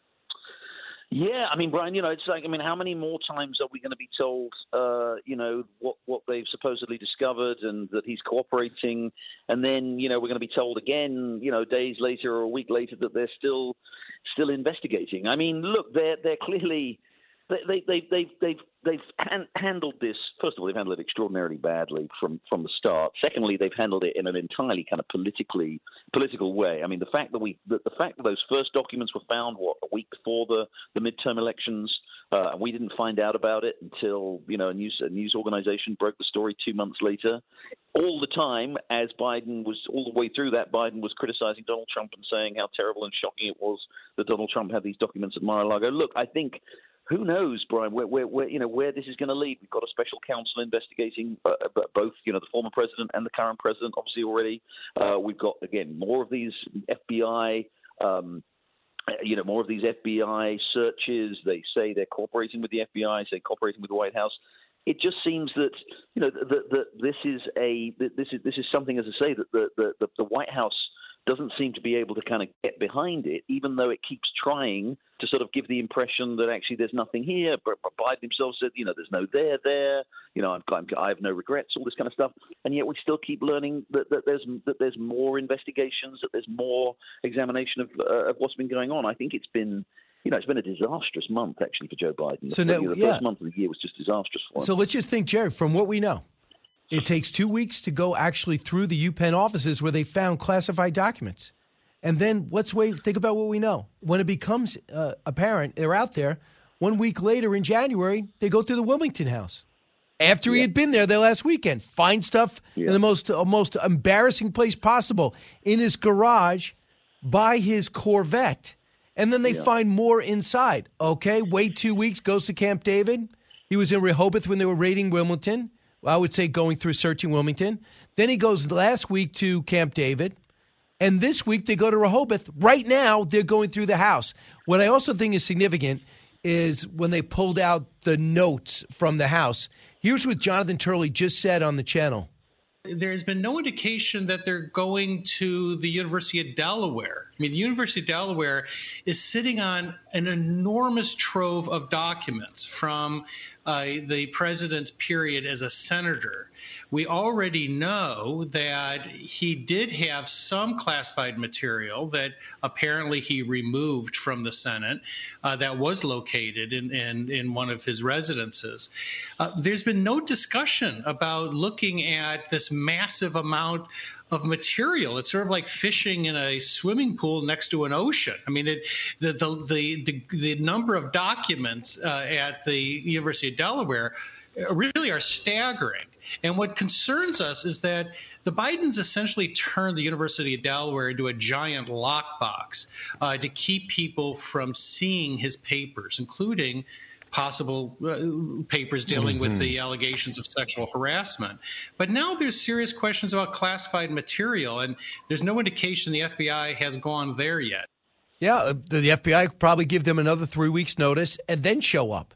Yeah, I mean, Brian, you know, it's like, I mean, how many more times are we going to be told, uh, you know, what, what they've supposedly discovered and that he's cooperating, and then, you know, we're going to be told again, you know, days later or a week later that they're still still investigating. I mean, look, they're they're clearly they they they they've they've they've han- handled this. First of all, they've handled it extraordinarily badly from from the start. Secondly, they've handled it in an entirely kind of politically political way. I mean, the fact that we the, the fact that those first documents were found what a week before the the midterm elections, uh, and we didn't find out about it until, you know, a news a news organization broke the story two months later. All the time, as Biden was all the way through that, Biden was criticizing Donald Trump and saying how terrible and shocking it was that Donald Trump had these documents at Mar-a-Lago. Look, I think. Who knows, Brian? Where, where, where, you know, where this is going to lead? We've got a special counsel investigating uh, both, you know, the former president and the current president. Obviously, already, uh, we've got again more of these F B I, um, you know, more of these F B I searches. They say they're cooperating with the F B I, say cooperating with the White House. It just seems that, you know, that, that this is a this is this is something, as I say, that the the, the, the White House doesn't seem to be able to kind of get behind it, even though it keeps trying to sort of give the impression that actually there's nothing here. But Biden himself said, you know, there's no there there. You know, I'm, I'm, I have no regrets, all this kind of stuff. And yet we still keep learning that, that there's that there's more investigations, that there's more examination of, uh, of what's been going on. I think it's been, you know, it's been a disastrous month, actually, for Joe Biden.
So
the,
now,
you know, the
yeah.
first month of the year was just disastrous for him.
So let's just think, Jared, from what we know, it takes two weeks to go actually through the UPenn offices where they found classified documents. And then let's wait, think about what we know. When it becomes uh, apparent they're out there, one week later in January, they go through the Wilmington house. After yeah. he had been there the last weekend, find stuff yeah. in the most uh, most embarrassing place possible, in his garage, by his Corvette. And then they yeah. find more inside. Okay, wait two weeks, goes to Camp David. He was in Rehoboth when they were raiding Wilmington. Well, I would say going through searching Wilmington. Then he goes last week to Camp David. And this week they go to Rehoboth. Right now, they're going through the house. What I also think is significant is when they pulled out the notes from the house. Here's what Jonathan Turley just said on the channel.
There's been no indication that they're going to the University of Delaware. I mean, the University of Delaware is sitting on an enormous trove of documents from uh, the president's period as a senator. We already know that he did have some classified material that apparently he removed from the Senate uh, that was located in, in, in one of his residences. Uh, there's been no discussion about looking at this massive amount of material. It's sort of like fishing in a swimming pool next to an ocean. I mean, it, the, the, the, the, the number of documents uh, at the University of Delaware really are staggering. And what concerns us is that the Bidens essentially turned the University of Delaware into a giant lockbox uh, to keep people from seeing his papers, including possible uh, papers dealing mm-hmm. with the allegations of sexual harassment. But now there's serious questions about classified material, and there's no indication the F B I has gone there yet.
Yeah, the, the F B I probably give them another three weeks' notice and then show up.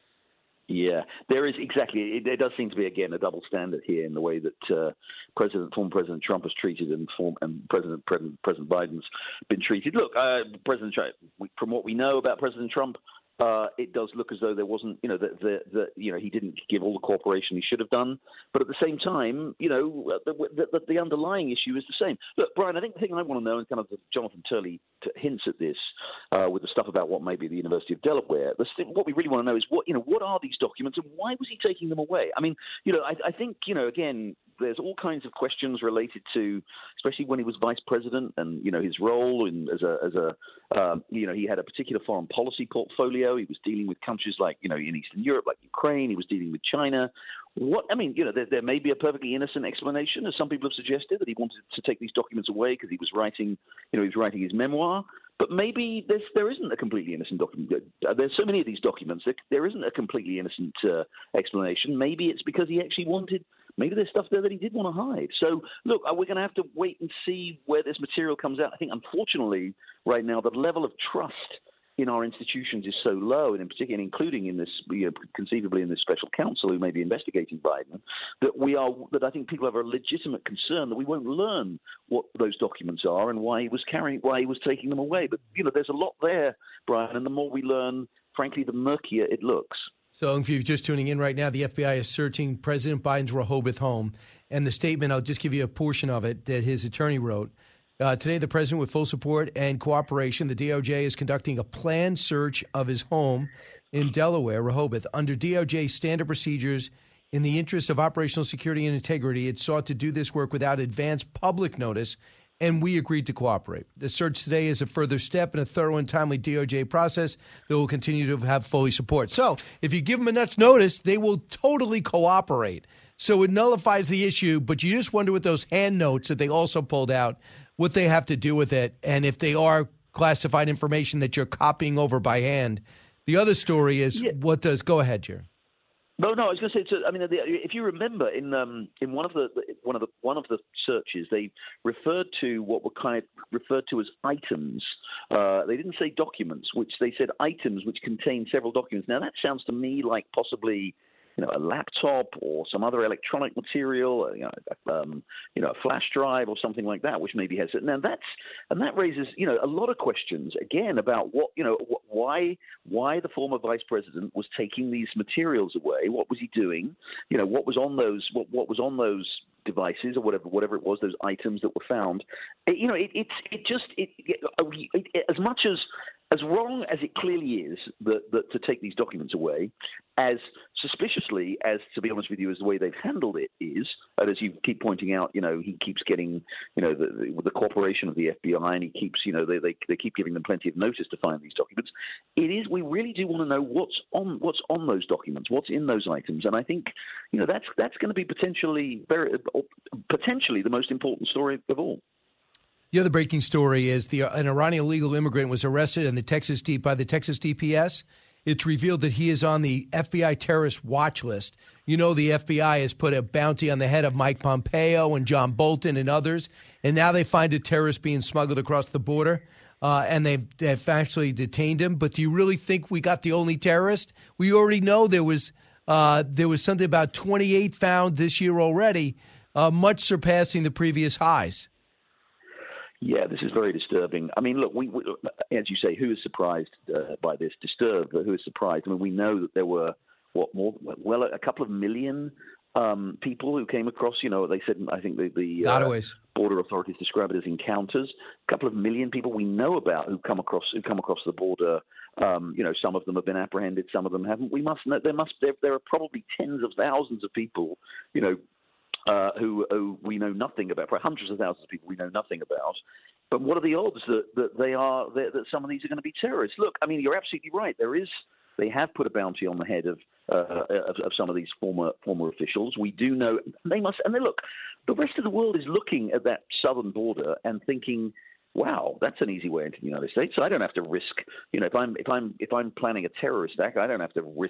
Yeah, there is exactly. It, there does seem to be again a double standard here in the way that uh, President, former President Trump has treated and, form, and President, President President Biden's been treated. Look, uh, President Trump, from what we know about President Trump, uh, it does look as though there wasn't, you know, that the, the, you know, he didn't give all the cooperation he should have done. But at the same time, you know, the, the, the underlying issue is the same. Look, Brian, I think the thing I want to know, and kind of Jonathan Turley hints at this uh, with the stuff about what may be the University of Delaware. The, what we really want to know is what, you know, what are these documents and why was he taking them away? I mean, you know, I, I think, you know, again, there's all kinds of questions related to, especially when he was vice president, and you know his role in, as a as a um, you know he had a particular foreign policy portfolio. He was dealing with countries like you know in Eastern Europe, like Ukraine. He was dealing with China. What I mean, you know, there, there may be a perfectly innocent explanation, as some people have suggested, that he wanted to take these documents away because he was writing, you know, he was writing his memoir. But maybe there's, there isn't a completely innocent document. There's so many of these documents that there isn't a completely innocent uh, explanation. Maybe it's because he actually wanted. Maybe there's stuff there that he did want to hide. So, look, we're going to have to wait and see where this material comes out. I think, unfortunately, right now, the level of trust in our institutions is so low, and in particular, including in this, you know, conceivably in this special counsel who may be investigating Biden, that we are, that I think people have a legitimate concern that we won't learn what those documents are and why he was carrying, why he was taking them away. But, you know, there's a lot there, Brian, and the more we learn, frankly, the murkier it looks.
So if you're just tuning in right now, the F B I is searching President Biden's Rehoboth home. And the statement, I'll just give you a portion of it, that his attorney wrote. Uh, today, the president, with full support and cooperation, the D O J is conducting a planned search of his home in Delaware, Rehoboth. Under D O J standard procedures, in the interest of operational security and integrity, it sought to do this work without advance public notice, and we agreed to cooperate. The search today is a further step in a thorough and timely D O J process that will continue to have fully support. So if you give them enough notice, they will totally cooperate. So it nullifies the issue, but you just wonder with those hand notes that they also pulled out, what they have to do with it, and if they are classified information that you're copying over by hand. The other story is yeah. what does – go ahead, Jerry.
No, no. I was going to say. So, I mean, if you remember, in um, in one of the one of the one of the searches, they referred to what were kind of referred to as items. Uh, they didn't say documents, which they said items, which contain several documents. Now, that sounds to me like possibly, you know, a laptop or some other electronic material, you know, um, you know, a flash drive or something like that, which maybe has it. Now that's and that raises, you know, a lot of questions again about what, you know, wh- why why the former vice president was taking these materials away. What was he doing? You know, what was on those what, what was on those devices or whatever whatever it was, those items that were found. It, you know, it it it just it, it, it as much as As wrong as it clearly is that, that to take these documents away, as suspiciously as, to be honest with you, as the way they've handled it is, and as you keep pointing out, you know, he keeps getting, you know, the, the, the cooperation of the F B I, and he keeps, you know, they, they they keep giving them plenty of notice to find these documents. It is, we really do want to know what's on what's on those documents, what's in those items, and I think, you know, that's that's going to be potentially very potentially the most important story of all.
The other breaking story is the an Iranian illegal immigrant was arrested in the Texas D, by the Texas D P S. It's revealed that he is on the F B I terrorist watch list. You know, the F B I has put a bounty on the head of Mike Pompeo and John Bolton and others, and now they find a terrorist being smuggled across the border, uh, and they've, they've actually detained him. But do you really think we got the only terrorist? We already know there was uh, there was something about twenty-eight found this year already, uh, much surpassing the previous highs.
Yeah, this is very disturbing. I mean, look, we, we as you say, who is surprised uh, by this? Disturbed, but who is surprised? I mean, we know that there were, what, more, well, a couple of million um, people who came across, you know, they said, I think the, the uh, border authorities describe it as encounters. A couple of million people we know about who come across who come across the border. Um, you know, some of them have been apprehended, some of them haven't. We must know, there must, there, there are probably tens of thousands of people, you know, Uh, who, who we know nothing about, for hundreds of thousands of people we know nothing about. But what are the odds that, that they are that, that some of these are going to be terrorists? Look, I mean, you're absolutely right. There is, they have put a bounty on the head of uh, of, of some of these former former officials. We do know they must, and they look. The rest of the world is looking at that southern border and thinking, wow, that's an easy way into the United States. So I don't have to risk, you know, if I'm if I'm if I'm planning a terrorist act, I don't have to risk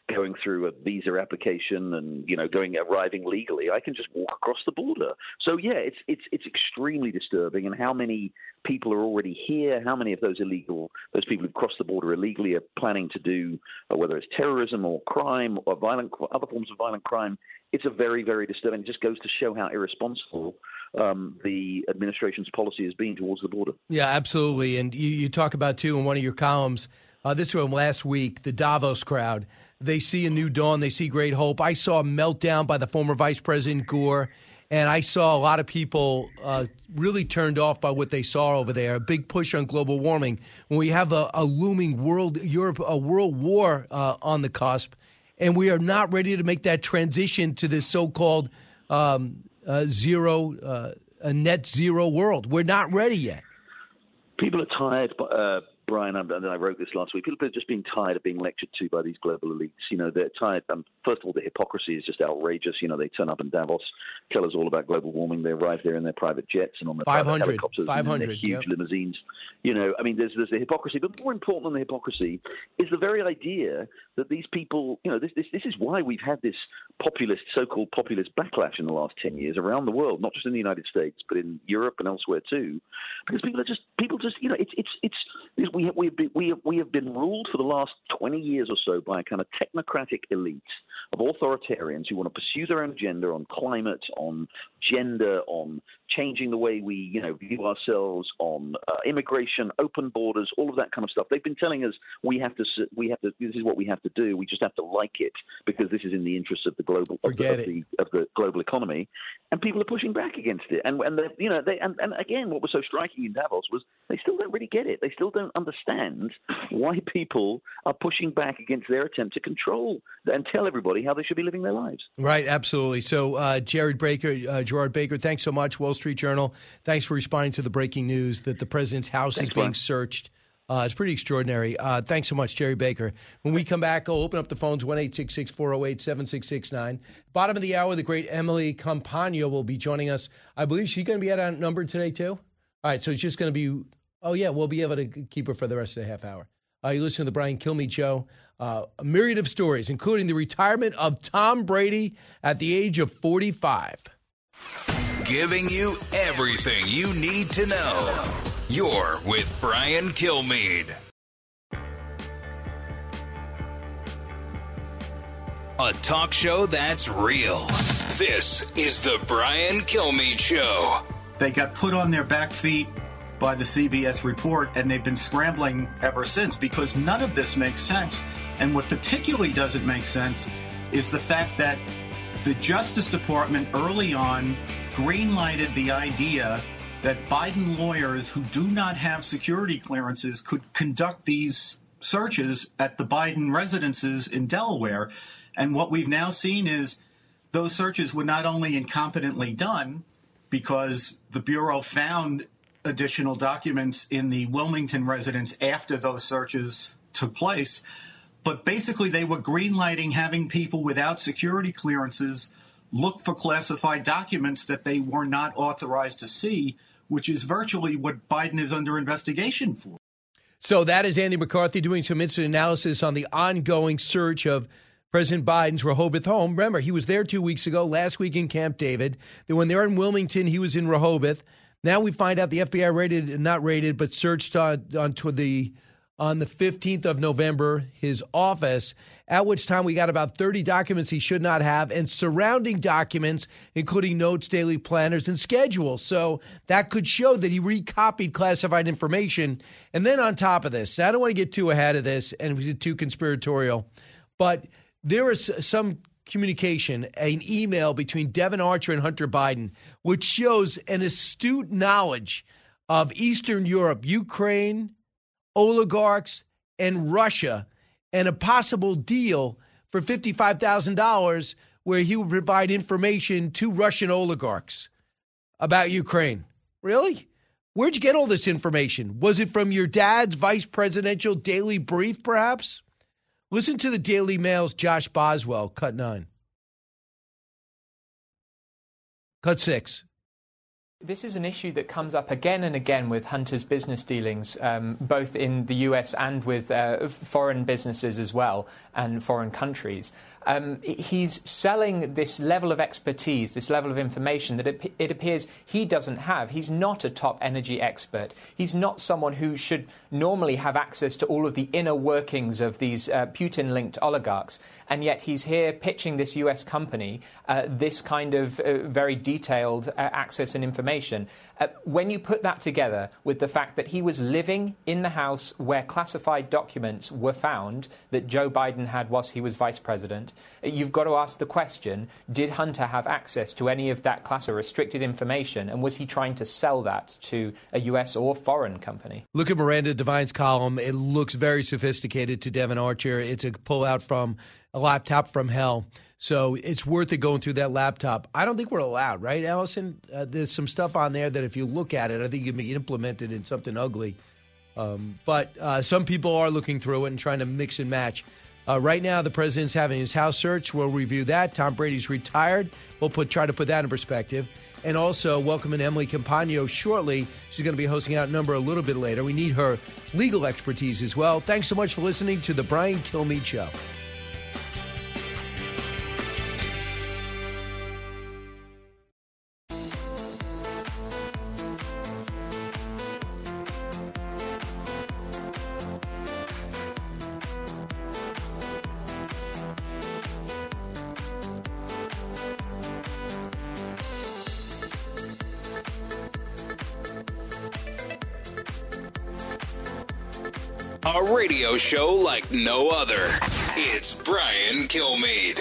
going through a visa application and, you know, going arriving legally. I can just walk across the border. So, yeah, it's it's it's extremely disturbing. And how many people are already here, how many of those illegal, those people who've crossed the border illegally are planning to do, uh, whether it's terrorism or crime or violent, other forms of violent crime, it's a very, very disturbing. It just goes to show how irresponsible um, the administration's policy has been towards the border.
Yeah, absolutely. And you, you talk about, too, in one of your columns, uh, this was last week, the Davos crowd. They see a new dawn. They see great hope. I saw a meltdown by the former Vice President Gore, and I saw a lot of people uh, really turned off by what they saw over there. A big push on global warming. When we have a, a looming world, Europe, a world war uh, on the cusp, and we are not ready to make that transition to this so-called um, uh, zero, uh, a net zero world. We're not ready yet.
People are tired, uh, Brian, and I wrote this last week. People have just been tired of being lectured to by these global elites. You know, they're tired. Um, first of all, the hypocrisy is just outrageous. You know, they turn up in Davos, tell us all about global warming. They arrive there in their private jets and on their private helicopters and in their huge yep. limousines. You know, I mean, there's there's the hypocrisy. But more important than the hypocrisy is the very idea that these people, you know, this this, this is why we've had this populist, so-called populist backlash in the last ten years around the world, not just in the United States, but in Europe and elsewhere too. Because people are just, people just, you know, it's, it's, it's, we have, we have been, we have, we have been ruled for the last twenty years or so by a kind of technocratic elite of authoritarians who want to pursue their own agenda on climate, on gender, on changing the way we, you know, view ourselves, on uh, immigration, open borders, all of that kind of stuff. They've been telling us we have to, we have to, this is what we have to do. We just have to like it because this is in the interest of the global, of the, of the, of the global economy, and people are pushing back against it. And and you know, they and, and again, what was so striking in Davos was they still don't really get it. They still don't understand why people are pushing back against their attempt to control and tell everybody how they should be living their lives.
Right, absolutely. So, uh, Jared Baker, uh, Gerard Baker, thanks so much. Wall Street Journal, thanks for responding to the breaking news that the president's house thanks, is being Brian. searched. Uh, it's pretty extraordinary. Uh, thanks so much, Jerry Baker. When we come back, I'll open up the phones, one eight six six, four oh eight, seven six six nine. Bottom of the hour, the great Emily Compagno will be joining us. I believe she's going to be outnumbered today, too. All right, so it's just going to be, oh, yeah, we'll be able to keep her for the rest of the half hour. Uh, you listen to the Brian Kilmeade Show. Uh, a myriad of stories, including the retirement of Tom Brady at the age of forty-five.
Giving you everything you need to know. You're with Brian Kilmeade. A talk show that's real. This is the Brian Kilmeade Show.
They got put on their back feet by the C B S report, and they've been scrambling ever since because none of this makes sense. And what particularly doesn't make sense is the fact that the Justice Department early on greenlighted the idea that Biden lawyers who do not have security clearances could conduct these searches at the Biden residences in Delaware. And what we've now seen is those searches were not only incompetently done because the Bureau found additional documents in the Wilmington residence after those searches took place, but basically they were greenlighting having people without security clearances look for classified documents that they were not authorized to see, which is virtually what Biden is under investigation for.
So that is Andy McCarthy doing some incident analysis on the ongoing search of President Biden's Rehoboth home. Remember, he was there two weeks ago, last week in Camp David. Then when they were in Wilmington, he was in Rehoboth. Now we find out the F B I raided, not raided, but searched on, on, to the, on the fifteenth of November, his office, at which time we got about thirty documents he should not have and surrounding documents, including notes, daily planners, and schedules. So that could show that he recopied classified information. And then on top of this, I don't want to get too ahead of this and get too conspiratorial, but there is some communication, an email between Devon Archer and Hunter Biden, which shows an astute knowledge of Eastern Europe, Ukraine, oligarchs, and Russia, and a possible deal for fifty-five thousand dollars where he would provide information to Russian oligarchs about Ukraine. Really? Where'd you get all this information? Was it from your dad's vice presidential daily brief, perhaps? Listen to the Daily Mail's Josh Boswell, cut nine. Cut six.
This is an issue that comes up again and again with Hunter's business dealings, um, both in the U S and with uh, foreign businesses as well, and foreign countries. Um, he's selling this level of expertise, this level of information that it, it appears he doesn't have. He's not a top energy expert. He's not someone who should normally have access to all of the inner workings of these uh, Putin-linked oligarchs. And yet he's here pitching this U S company uh, this kind of uh, very detailed uh, access and information. Uh, when you put that together with the fact that he was living in the house where classified documents were found that Joe Biden had whilst he was vice president, you've got to ask the question, did Hunter have access to any of that class of restricted information, and was he trying to sell that to a U S or foreign company?
Look at Miranda Devine's column. It looks very sophisticated to Devin Archer. It's a pullout from a laptop from hell. So it's worth it going through that laptop. I don't think we're allowed, right, Allison? Uh, there's some stuff on there that if you look at it, I think you can be implemented in something ugly. Um, but uh, some people are looking through it and trying to mix and match. Uh, right now, the president's having his house search. We'll review that. Tom Brady's retired. We'll put try to put that in perspective. And also welcoming Emily Compagno shortly. She's going to be hosting Outnumber a little bit later. We need her legal expertise as well. Thanks so much for listening to the Brian Kilmeade Show.
A radio show like no other. It's Brian Kilmeade.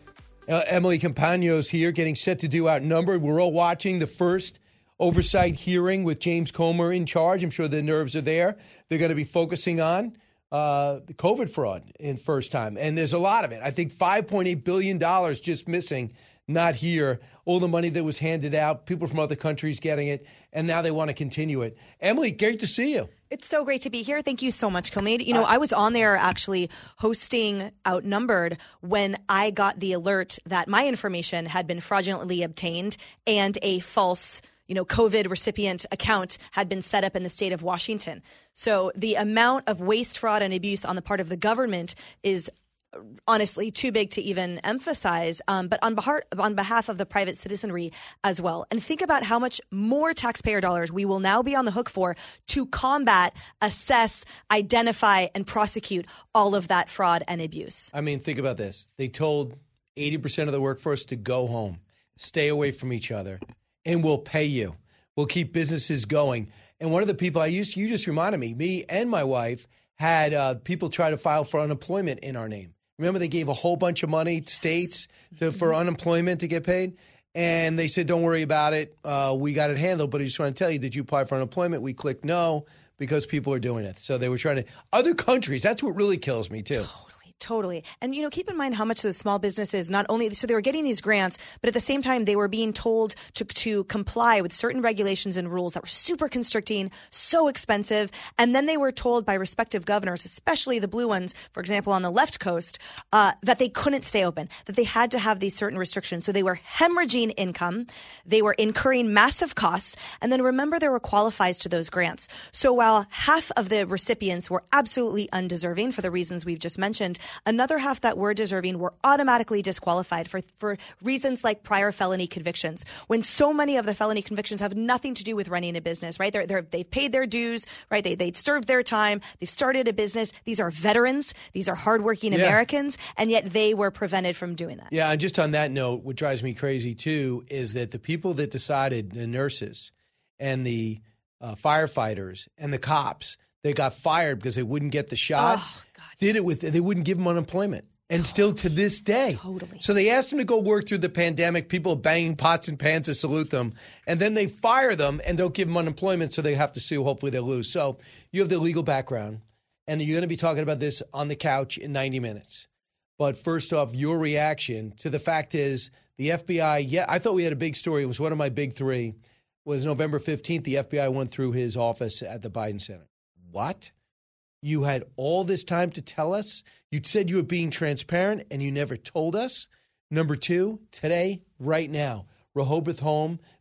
Uh, Emily Compagno's here, getting set to do Outnumbered. We're all watching the first oversight hearing with James Comer in charge. I'm sure the nerves are there. They're going to be focusing on uh, the COVID fraud in first time. And there's a lot of it. I think five point eight billion dollars just missing, not here. All the money that was handed out, people from other countries getting it, and now they want to continue it. Emily, great to see you.
It's so great to be here. Thank you so much, Kilmeade. You know, I was on there actually hosting Outnumbered when I got the alert that my information had been fraudulently obtained and a false, you know, COVID recipient account had been set up in the state of Washington. So the amount of waste, fraud, and abuse on the part of the government is honestly too big to even emphasize, um, but on behalf, on behalf of the private citizenry as well. And think about how much more taxpayer dollars we will now be on the hook for to combat, assess, identify, and prosecute all of that fraud and abuse.
I mean, think about this. They told eighty percent of the workforce to go home, stay away from each other, and we'll pay you. We'll keep businesses going. And one of the people I used, you just reminded me, me and my wife had uh, people try to file for unemployment in our name. Remember, they gave a whole bunch of money to states to, for unemployment to get paid. And they said, don't worry about it. Uh, we got it handled. But I just want to tell you, did you apply for unemployment? We clicked no because people are doing it. So they were trying to – other countries, that's what really kills me too.
Totally. And, you know, keep in mind how much the small businesses not only – so they were getting these grants, but at the same time they were being told to, to comply with certain regulations and rules that were super constricting, so expensive. And then they were told by respective governors, especially the blue ones, for example, on the left coast, uh, that they couldn't stay open, that they had to have these certain restrictions. So they were hemorrhaging income. They were incurring massive costs. And then remember, there were qualifiers to those grants. So while half of the recipients were absolutely undeserving for the reasons we've just mentioned, another half that were deserving were automatically disqualified for, for reasons like prior felony convictions, when so many of the felony convictions have nothing to do with running a business, right? They're, they're, they've paid their dues, right? They, they've served their time. They've started a business. These are veterans. These are hardworking
Yeah.
Americans, and yet they were prevented from doing that.
Yeah, and just on that note, what drives me crazy too is that the people that decided, the nurses and the uh, firefighters and the cops, they got fired because they wouldn't get the shot.
Oh, God,
did it with they wouldn't give them unemployment, and still to this day.
Totally.
So they asked them to go work through the pandemic. People banging pots and pans to salute them, and then they fire them and don't give them unemployment. So they have to sue. Hopefully they lose. So you have the legal background, and you're going to be talking about this on the couch in ninety minutes. But first off, your reaction to the fact is the F B I. Yeah, I thought we had a big story. It was one of my big three. Was November fifteenth. The F B I went through his office at the Biden Center. What? You had all this time to tell us? You said you were being transparent and you never told us? Number two, today, right now, Rehoboth Home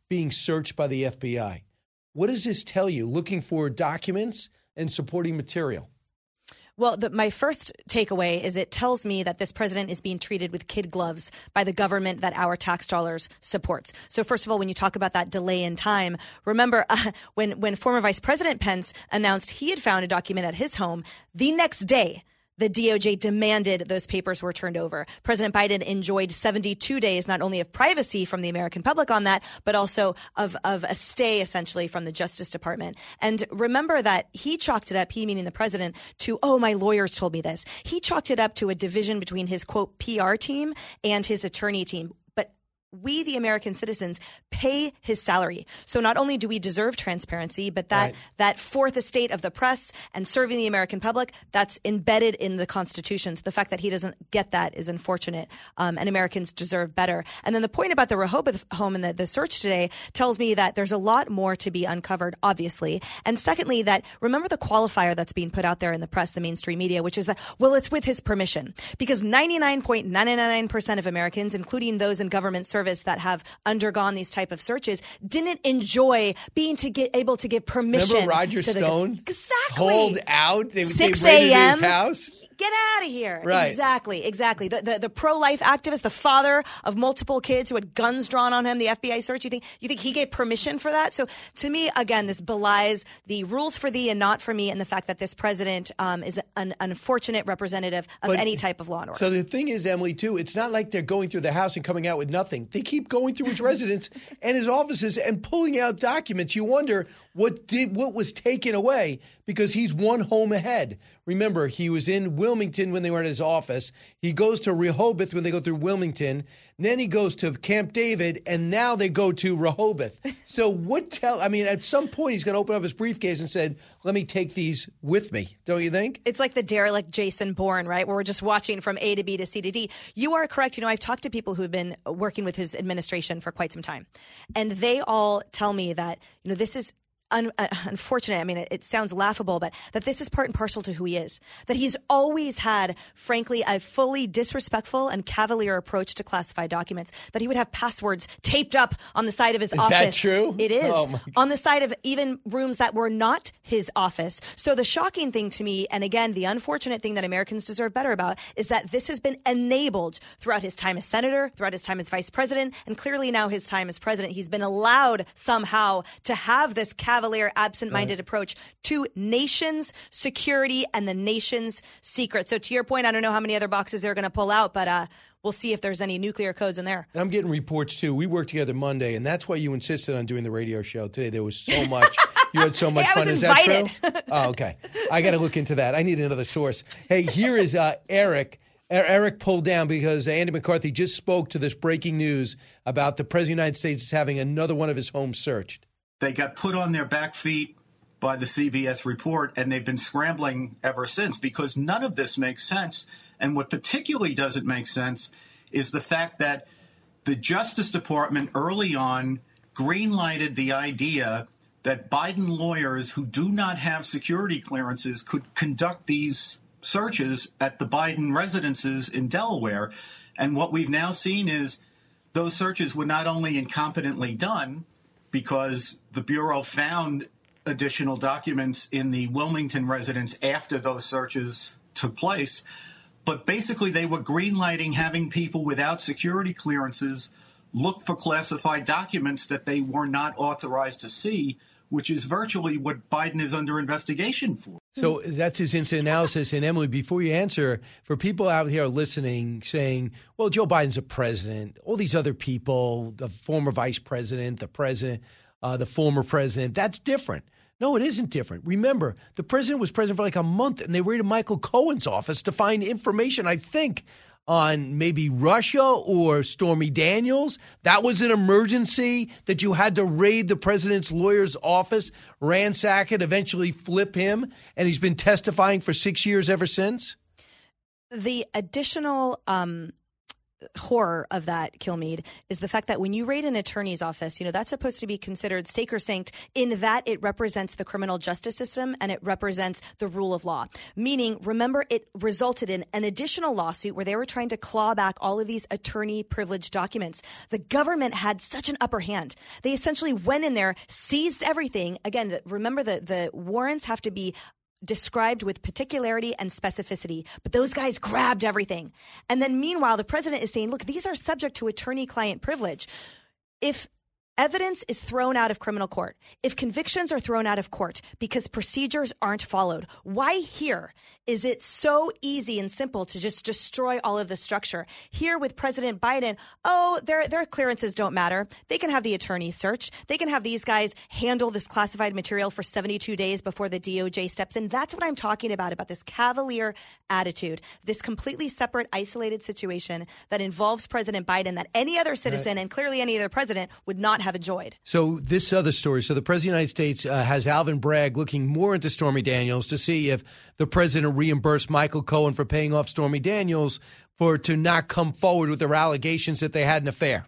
being searched by the F B I. What does this tell you? Looking for documents and supporting material.
Well, the, my first takeaway is it tells me that this president is being treated with kid gloves by the government that our tax dollars supports. So first of all, when you talk about that delay in time, remember uh, when, when former Vice President Pence announced he had found a document at his home, the next day, the D O J demanded those papers were turned over. President Biden enjoyed seventy-two days, not only of privacy from the American public on that, but also of, of a stay, essentially, from the Justice Department. And remember that he chalked it up, he meaning the president, to, oh, my lawyers told me this. He chalked it up to a division between his, quote, P R team and his attorney team. But we, the American citizens, pay his salary. So not only do we deserve transparency, but that, right. that fourth estate of the press and serving the American public, that's embedded in the Constitution. So the fact that he doesn't get that is unfortunate, um, and Americans deserve better. And then the point about the Rehoboth home and the, the search today tells me that there's a lot more to be uncovered, obviously. And secondly, that remember the qualifier that's being put out there in the press, the mainstream media, which is that, well, it's with his permission. Because ninety-nine point nine nine percent of Americans, including those in government service, that have undergone these type of searches, didn't enjoy being to get able to give permission.
Remember Roger
to the,
Stone?
Exactly.
Hold out. They,
six
they raided
a.m.
his house.
Get out of here.
Right.
Exactly, exactly. The, the the pro-life activist, the father of multiple kids who had guns drawn on him, the F B I search, you think you think he gave permission for that? So to me, again, this belies the rules for thee and not for me, and the fact that this president um, is an unfortunate representative of
But-
any type of law and order.
So the thing is, Emily, too, it's not like they're going through the house and coming out with nothing. They keep going through his residence and his offices and pulling out documents. You wonder what did what was taken away because he's one home ahead. Remember, he was in Wilmington when they were at his office. He goes to Rehoboth when they go through Wilmington. Then he goes to Camp David, and now they go to Rehoboth. So what tell? I mean, at some point he's going to open up his briefcase and said, "Let me take these with me." Don't you think?
It's like the derelict Jason Bourne, right? Where we're just watching from A to B to C to D. You are correct. You know, I've talked to people who have been working with his administration for quite some time, and they all tell me that, you know, this is Un- uh, unfortunate. I mean, it, it sounds laughable, but that this is part and parcel to who he is. That he's always had, frankly, a fully disrespectful and cavalier approach to classified documents. That he would have passwords taped up on the side of his
Is
office.
that true?
It is.
Oh, my
on the side of even rooms that were not his office. So the shocking thing to me, and again, the unfortunate thing that Americans deserve better about, is that this has been enabled throughout his time as senator, throughout his time as vice president, and clearly now his time as president. He's been allowed somehow to have this cavalier Cavalier, absent-minded right. approach to nation's security and the nation's secrets. So to your point, I don't know how many other boxes they're going to pull out, but uh, we'll see if there's any nuclear codes in there.
I'm getting reports, too. We worked together Monday, and that's why you insisted on doing the radio show today. There was so much. You had so much
hey, I
fun.
was
Is
invited.
that true? Oh, okay. I got to look into that. I need another source. Hey, here is uh, Eric. Eric pulled down because Andy McCarthy just spoke to this breaking news about the President of the United States having another one of his homes searched.
They got put on their back feet by the C B S report, and they've been scrambling ever since because none of this makes sense. And what particularly doesn't make sense is the fact that the Justice Department early on greenlighted the idea that Biden lawyers who do not have security clearances could conduct these searches at the Biden residences in Delaware. And what we've now seen is those searches were not only incompetently done, because the Bureau found additional documents in the Wilmington residence after those searches took place. But basically, they were greenlighting having people without security clearances look for classified documents that they were not authorized to see, which is virtually what Biden is under investigation for.
So that's his instant analysis. And Emily, before you answer, for people out here listening saying, well, Joe Biden's a president, all these other people, the former vice president, the president, uh, the former president, that's different. No, it isn't different. Remember, the president was president for like a month, and they raided Michael Cohen's office to find information, I think, on maybe Russia or Stormy Daniels. That was an emergency that you had to raid the president's lawyer's office, ransack it, eventually flip him, and he's been testifying for six years ever since?
The additional um, horror of that, Kilmeade, is the fact that when you raid an attorney's office, you know, that's supposed to be considered sacrosanct in that it represents the criminal justice system and it represents the rule of law. Meaning, remember, it resulted in an additional lawsuit where they were trying to claw back all of these attorney privilege documents. The government had such an upper hand. They essentially went in there, seized everything. Again, remember the, the warrants have to be described with particularity and specificity. But those guys grabbed everything. And then meanwhile, the president is saying, look, these are subject to attorney-client privilege. If evidence is thrown out of criminal court, if convictions are thrown out of court because procedures aren't followed, why here is it so easy and simple to just destroy all of the structure? Here with President Biden, oh, their their clearances don't matter. They can have the attorney search. They can have these guys handle this classified material for seventy-two days before the D O J steps in. That's what I'm talking about, about this cavalier attitude, this completely separate, isolated situation that involves President Biden that any other citizen
Right.
and clearly any other president would not have enjoyed.
So this other story. So the president of the United States uh, has Alvin Bragg looking more into Stormy Daniels to see if the president reimbursed Michael Cohen for paying off Stormy Daniels for to not come forward with their allegations that they had an affair.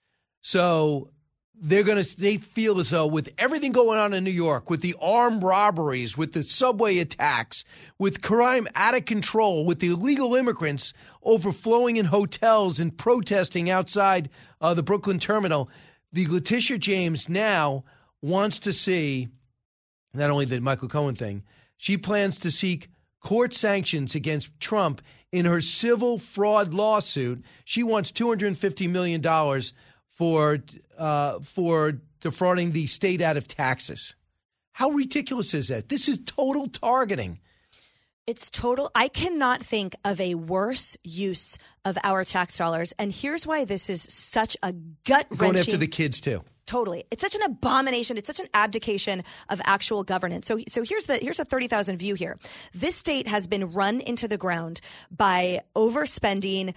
So they're going to they feel as though with everything going on in New York, with the armed robberies, with the subway attacks, with crime out of control, with the illegal immigrants overflowing in hotels and protesting outside uh, the Brooklyn terminal, the Letitia James now wants to see not only the Michael Cohen thing, she plans to seek court sanctions against Trump in her civil fraud lawsuit. She wants two hundred fifty million dollars for uh, for defrauding the state out of taxes. How ridiculous is that? This is total targeting.
It's total. I cannot think of a worse use of our tax dollars. And here's why this is such a gut-wrenching.
Going after the kids, too.
Totally. It's such an abomination. It's such an abdication of actual governance. So so here's the here's a thirty thousand view here. This state has been run into the ground by overspending,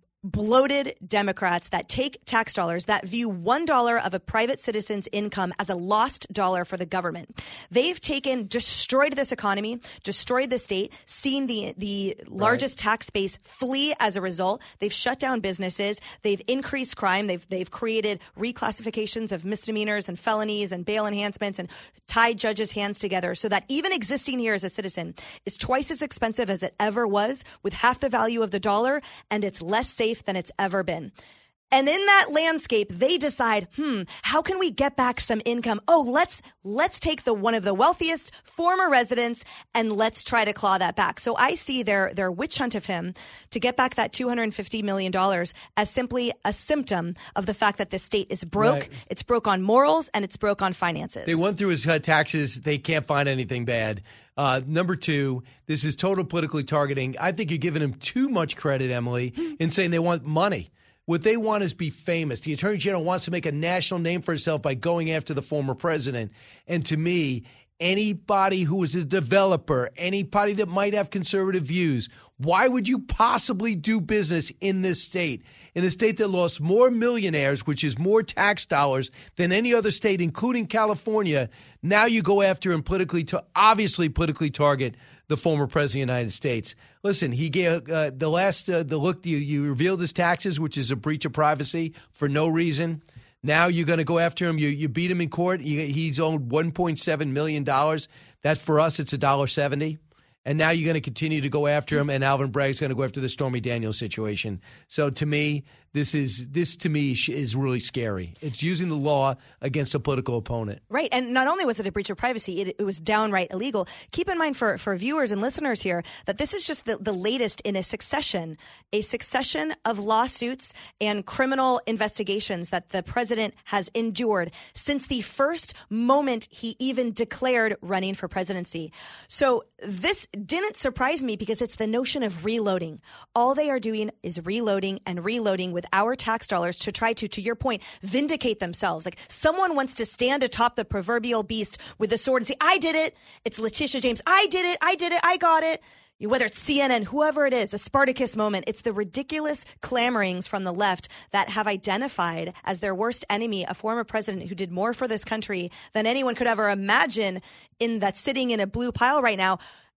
bloated Democrats that take tax dollars, that view one dollar of a private citizen's income as a lost dollar for the government. They've taken, destroyed this economy, destroyed the state, seen the, the largest right. tax base flee as a result. They've shut down businesses. They've increased crime. They've, they've created reclassifications of misdemeanors and felonies and bail enhancements and tied judges' hands together so that even existing here as a citizen is twice as expensive as it ever was with half the value of the dollar, and it's less safe than it's ever been. And in that landscape, they decide, hmm, how can we get back some income? Oh, let's let's take the one of the wealthiest former residents and let's try to claw that back. So I see their their witch hunt of him to get back that two hundred fifty million dollars as simply a symptom of the fact that the state is broke. Right. It's broke on morals and it's broke on finances.
They went through his uh, taxes. They can't find anything bad. Uh, number two, this is total politically targeting. I think you're giving him too much credit, Emily, in saying they want money. What they want is be famous. The Attorney General wants to make a national name for herself by going after the former president. And to me, anybody who is a developer, anybody that might have conservative views, why would you possibly do business in this state? In a state that lost more millionaires, which is more tax dollars than any other state, including California. Now you go after and politically, to obviously politically target the former president of the United States. Listen, he gave uh, the last uh, the look you you revealed his taxes, which is a breach of privacy for no reason. Now you're going to go after him. You you beat him in court. He, he's owed one point seven million dollars. That for us, it's one dollar seventy. And now you're going to continue to go after him, and Alvin Bragg's going to go after the Stormy Daniels situation. So to me, this is this to me is really scary. It's using the law against a political opponent.
Right. And not only was it a breach of privacy, it, it was downright illegal. Keep in mind for, for viewers and listeners here that this is just the, the latest in a succession, a succession of lawsuits and criminal investigations that the president has endured since the first moment he even declared running for presidency. So this didn't surprise me because it's the notion of reloading. All they are doing is reloading and reloading with our tax dollars to try to, to your point, vindicate themselves. Like someone wants to stand atop the proverbial beast with the sword and say, I did it. It's Letitia James. I did it. I did it. I got it. Whether it's C N N, whoever it is, a Spartacus moment, it's the ridiculous clamorings from the left that have identified as their worst enemy a former president who did more for this country than anyone could ever imagine in that sitting in a blue pile right now.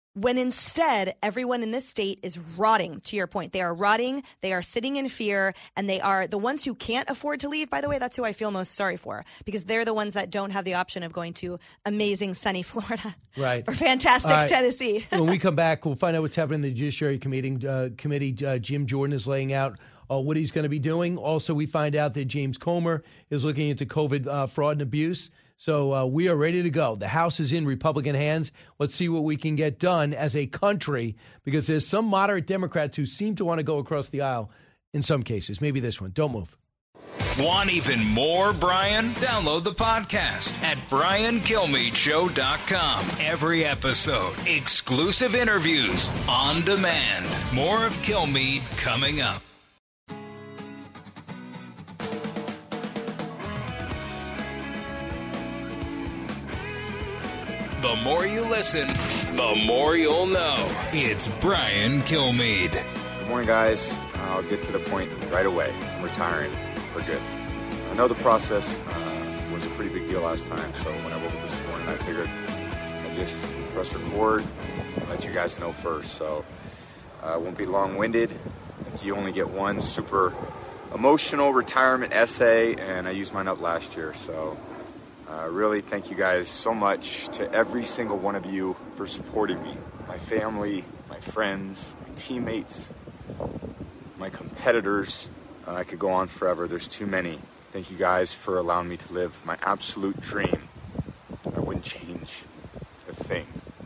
when instead everyone in this state is rotting. To your point, they are rotting, they are sitting in fear, and they are the ones who can't afford to leave. By the way, that's who I feel most sorry for, because they're the ones that don't have the option of going to amazing sunny Florida
right.
or fantastic
All right.
Tennessee.
When we come back, we'll find out what's happening in the Judiciary Committee. Uh, committee uh, Jim Jordan is laying out uh, what he's going to be doing. Also, we find out that James Comer is looking into COVID uh, fraud and abuse. So uh, we are ready to go. The House is in Republican hands. Let's see what we can get done as a country, because there's some moderate Democrats who seem to want to go across the aisle in some cases. Maybe this one. Don't move.
Want even more Brian? Download the podcast at brian kilmeade show dot com. Every episode, exclusive interviews on demand. More of Kilmeade coming up. The more you listen, the more you'll know. It's Brian Kilmeade.
Good morning, guys. I'll get to the point right away. I'm retiring for good. I know the process uh, was a pretty big deal last time, so when I woke up this morning, I figured I'd just press record and let you guys know first. So I uh, won't be long-winded. Like, you only get one super emotional retirement essay, and I used mine up last year, so... Uh, really, thank you guys so much to every single one of you for supporting me. My family, my friends, my teammates, my competitors. Uh, I could go on forever. There's too many. Thank you guys for allowing me to live my absolute dream. I wouldn't change a thing.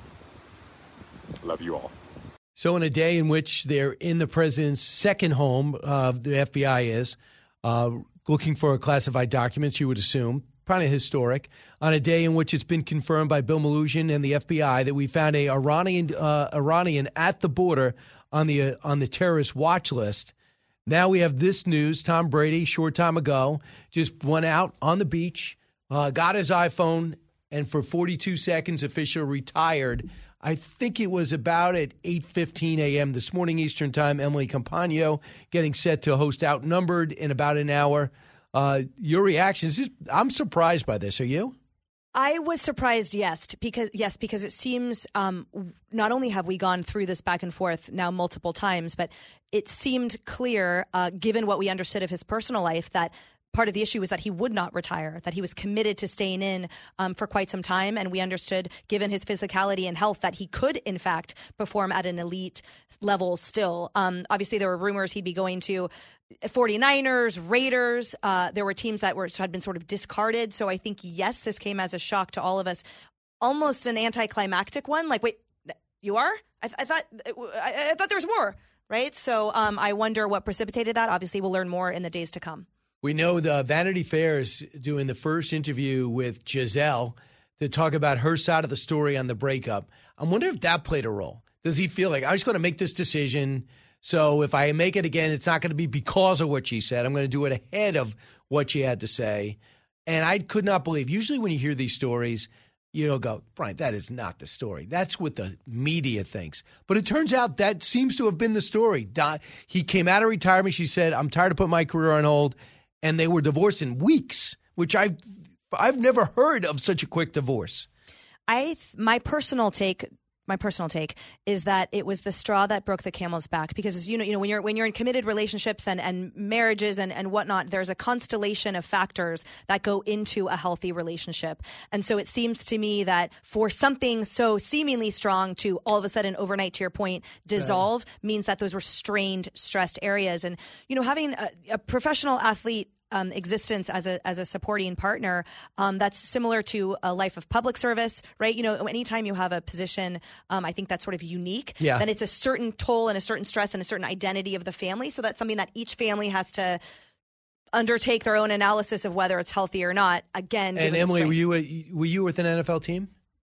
Love you all.
So in a day in which they're in the president's second home, uh, the F B I is, uh, looking for classified documents, you would assume, kind of historic, on a day in which it's been confirmed by Bill Melugin and the F B I that we found a Iranian uh, Iranian at the border on the uh, on the terrorist watch list. Now we have this news. Tom Brady, short time ago, just went out on the beach, uh, got his iPhone, and for forty-two seconds officially retired. I think it was about at eight fifteen a.m. this morning Eastern Time. Emily Campagno getting set to host Outnumbered in about an hour. Uh, your reaction is just, I'm surprised by this. Are you?
I was surprised, yes, because yes, because it seems um, not only have we gone through this back and forth now multiple times, but it seemed clear, uh, given what we understood of his personal life, that part of the issue was that he would not retire, that he was committed to staying in um, for quite some time. And we understood, given his physicality and health, that he could, in fact, perform at an elite level still. Um, obviously, there were rumors he'd be going to forty-niners, Raiders. Uh, there were teams that were had been sort of discarded. So I think, yes, this came as a shock to all of us, almost an anticlimactic one. Like, wait, you are? I, th- I thought I-, I thought there was more, right? So um, I wonder what precipitated that. Obviously, we'll learn more in the days to come.
We know the Vanity Fair is doing the first interview with Giselle to talk about her side of the story on the breakup. I wonder if that played a role. Does he feel like, I'm just going to make this decision, so if I make it again, it's not going to be because of what she said. I'm going to do it ahead of what she had to say. And I could not believe, usually when you hear these stories, you know, go, Brian, that is not the story. That's what the media thinks. But it turns out that seems to have been the story. He came out of retirement. She said, I'm tired of putting my career on hold. And they were divorced in weeks, which I've, I've never heard of such a quick divorce.
I, my personal take, my personal take is that it was the straw that broke the camel's back, because as you know, you know, when you're when you're in committed relationships and, and marriages and, and whatnot, there's a constellation of factors that go into a healthy relationship. And so it seems to me that for something so seemingly strong to all of a sudden overnight, to your point, dissolve yeah. means that those were strained, stressed areas. And, you know, having a, a professional athlete Um, existence as a as a supporting partner, um, that's similar to a life of public service, right? You know, anytime you have a position, um, I think that's sort of unique.
Yeah.
Then it's a certain toll and a certain stress and a certain identity of the family. So that's something that each family has to undertake their own analysis of whether it's healthy or not. Again,
and Emily, were you a, were you with an N F L team?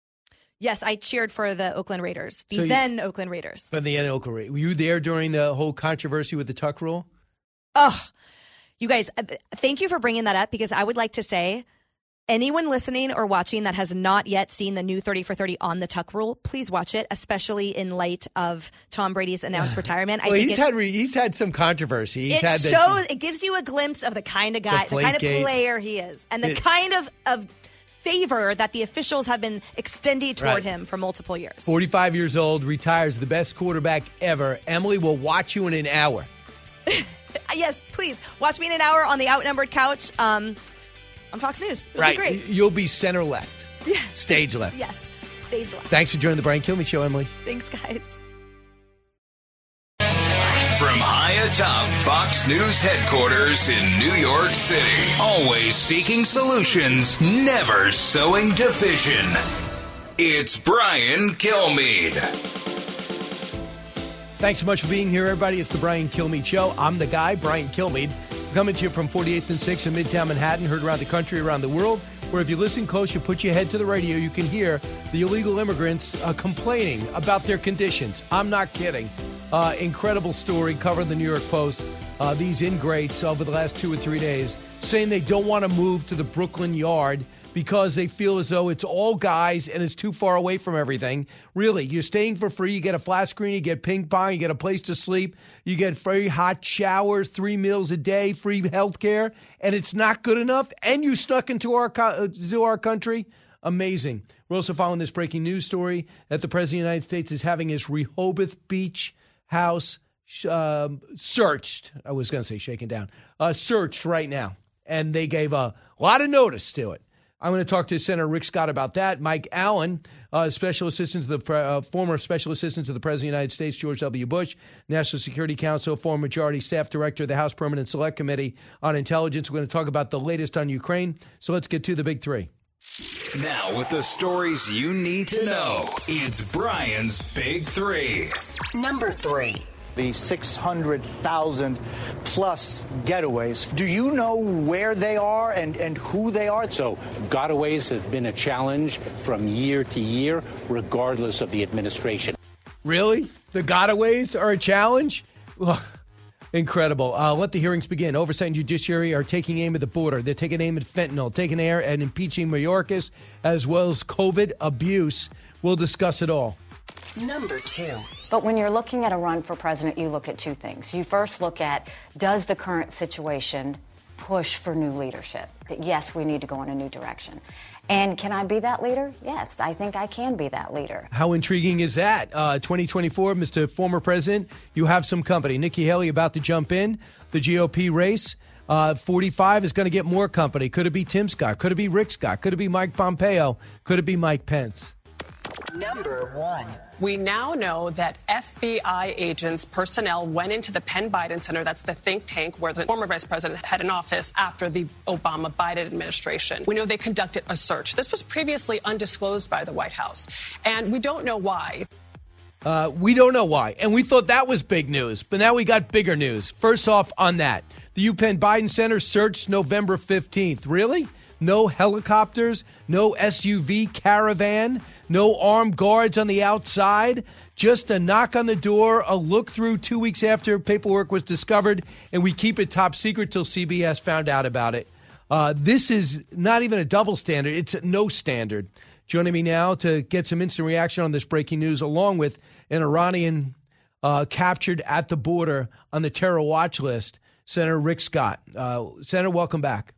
Yes, I cheered for the Oakland Raiders, the
so you,
then Oakland Raiders.
But the Oakland Raiders. Were you there during the whole controversy with the tuck rule?
Oh. You guys, thank you for bringing that up, because I would like to say, anyone listening or watching that has not yet seen the new thirty for thirty on the tuck rule, please watch it, especially in light of Tom Brady's announced retirement.
Well,
I think
he's
it,
had re- he's had some controversy. He's
it
had
shows, it gives you a glimpse of the kind of guy, the, the kind of
gate.
player he is, and the
it,
kind of, of favor that the officials have been extending toward
Right.
him for multiple years.
forty-five years old, retires the best quarterback ever. Emily will watch you in an hour.
Yes, please. Watch me in an hour on the Outnumbered Couch um, on Fox News. It'll
right.
be great.
You'll be center left.
Yeah.
Stage left.
Yes, stage left.
Thanks for joining the Brian Kilmeade Show, Emily.
Thanks, guys.
From high atop Fox News headquarters in New York City, always seeking solutions, never sowing division. It's Brian Kilmeade.
Thanks so much for being here, everybody. It's the Brian Kilmeade Show. I'm the guy, Brian Kilmeade, coming to you from forty-eighth and sixth in Midtown Manhattan, heard around the country, around the world, where if you listen close, you put your head to the radio, you can hear the illegal immigrants uh, complaining about their conditions. I'm not kidding. Uh, incredible story covered in the New York Post. Uh, these ingrates over the last two or three days saying they don't want to move to the Brooklyn Yard because they feel as though it's all guys and it's too far away from everything. Really, you're staying for free. You get a flat screen, you get ping pong, you get a place to sleep, you get free hot showers, three meals a day, free health care, and it's not good enough. And you snuck into our co- to our country. Amazing. We're also following this breaking news story that the President of the United States is having his Rehoboth Beach house um, searched. I was going to say shaken down. Uh, searched right now. And they gave a lot of notice to it. I'm going to talk to Senator Rick Scott about that. Mike Allen, uh, special assistant to the uh, former special assistant to the President of the United States, George W. Bush, National Security Council, former Majority Staff Director of the House Permanent Select Committee on Intelligence. We're going to talk about the latest on Ukraine. So let's get to the big three.
Now, with the stories you need to know, it's Brian's Big Three.
Number three.
The six hundred thousand plus getaways. Do you know where they are and, and who they are?
So gotaways have been a challenge from year to year, regardless of the administration.
Really? The gotaways are a challenge? Well, incredible. Uh, let the hearings begin. Oversight and Judiciary are taking aim at the border. They're taking aim at fentanyl, taking aim at impeaching Mayorkas, as well as COVID abuse. We'll discuss it all.
Number two.
But when you're looking at a run for president, you look at two things. You first look at, does the current situation push for new leadership? That yes, we need to go in a new direction. And can I be that leader? Yes, I think I can be that leader.
How intriguing is that? Uh, twenty twenty-four, Mister Former President, you have some company. Nikki Haley about to jump in the G O P race. Uh, forty-five is going to get more company. Could it be Tim Scott? Could it be Rick Scott? Could it be Mike Pompeo? Could it be Mike Pence?
Number one.
We now know that F B I agents, personnel went into the Penn Biden Center, that's the think tank where the former vice president had an office after the Obama Biden administration. We know they conducted a search. This was previously undisclosed by the White House, and we don't know why.
Uh, we don't know why. And we thought that was big news, but now we got bigger news. First off on that, the UPenn Biden Center searched November fifteenth. Really? No helicopters, no S U V caravan, no armed guards on the outside, just a knock on the door, a look through two weeks after paperwork was discovered, and we keep it top secret till C B S found out about it. Uh, this is not even a double standard. It's no standard. Joining me now to get some instant reaction on this breaking news, along with an Iranian uh, captured at the border on the terror watch list, Senator Rick Scott. Uh, Senator, welcome back.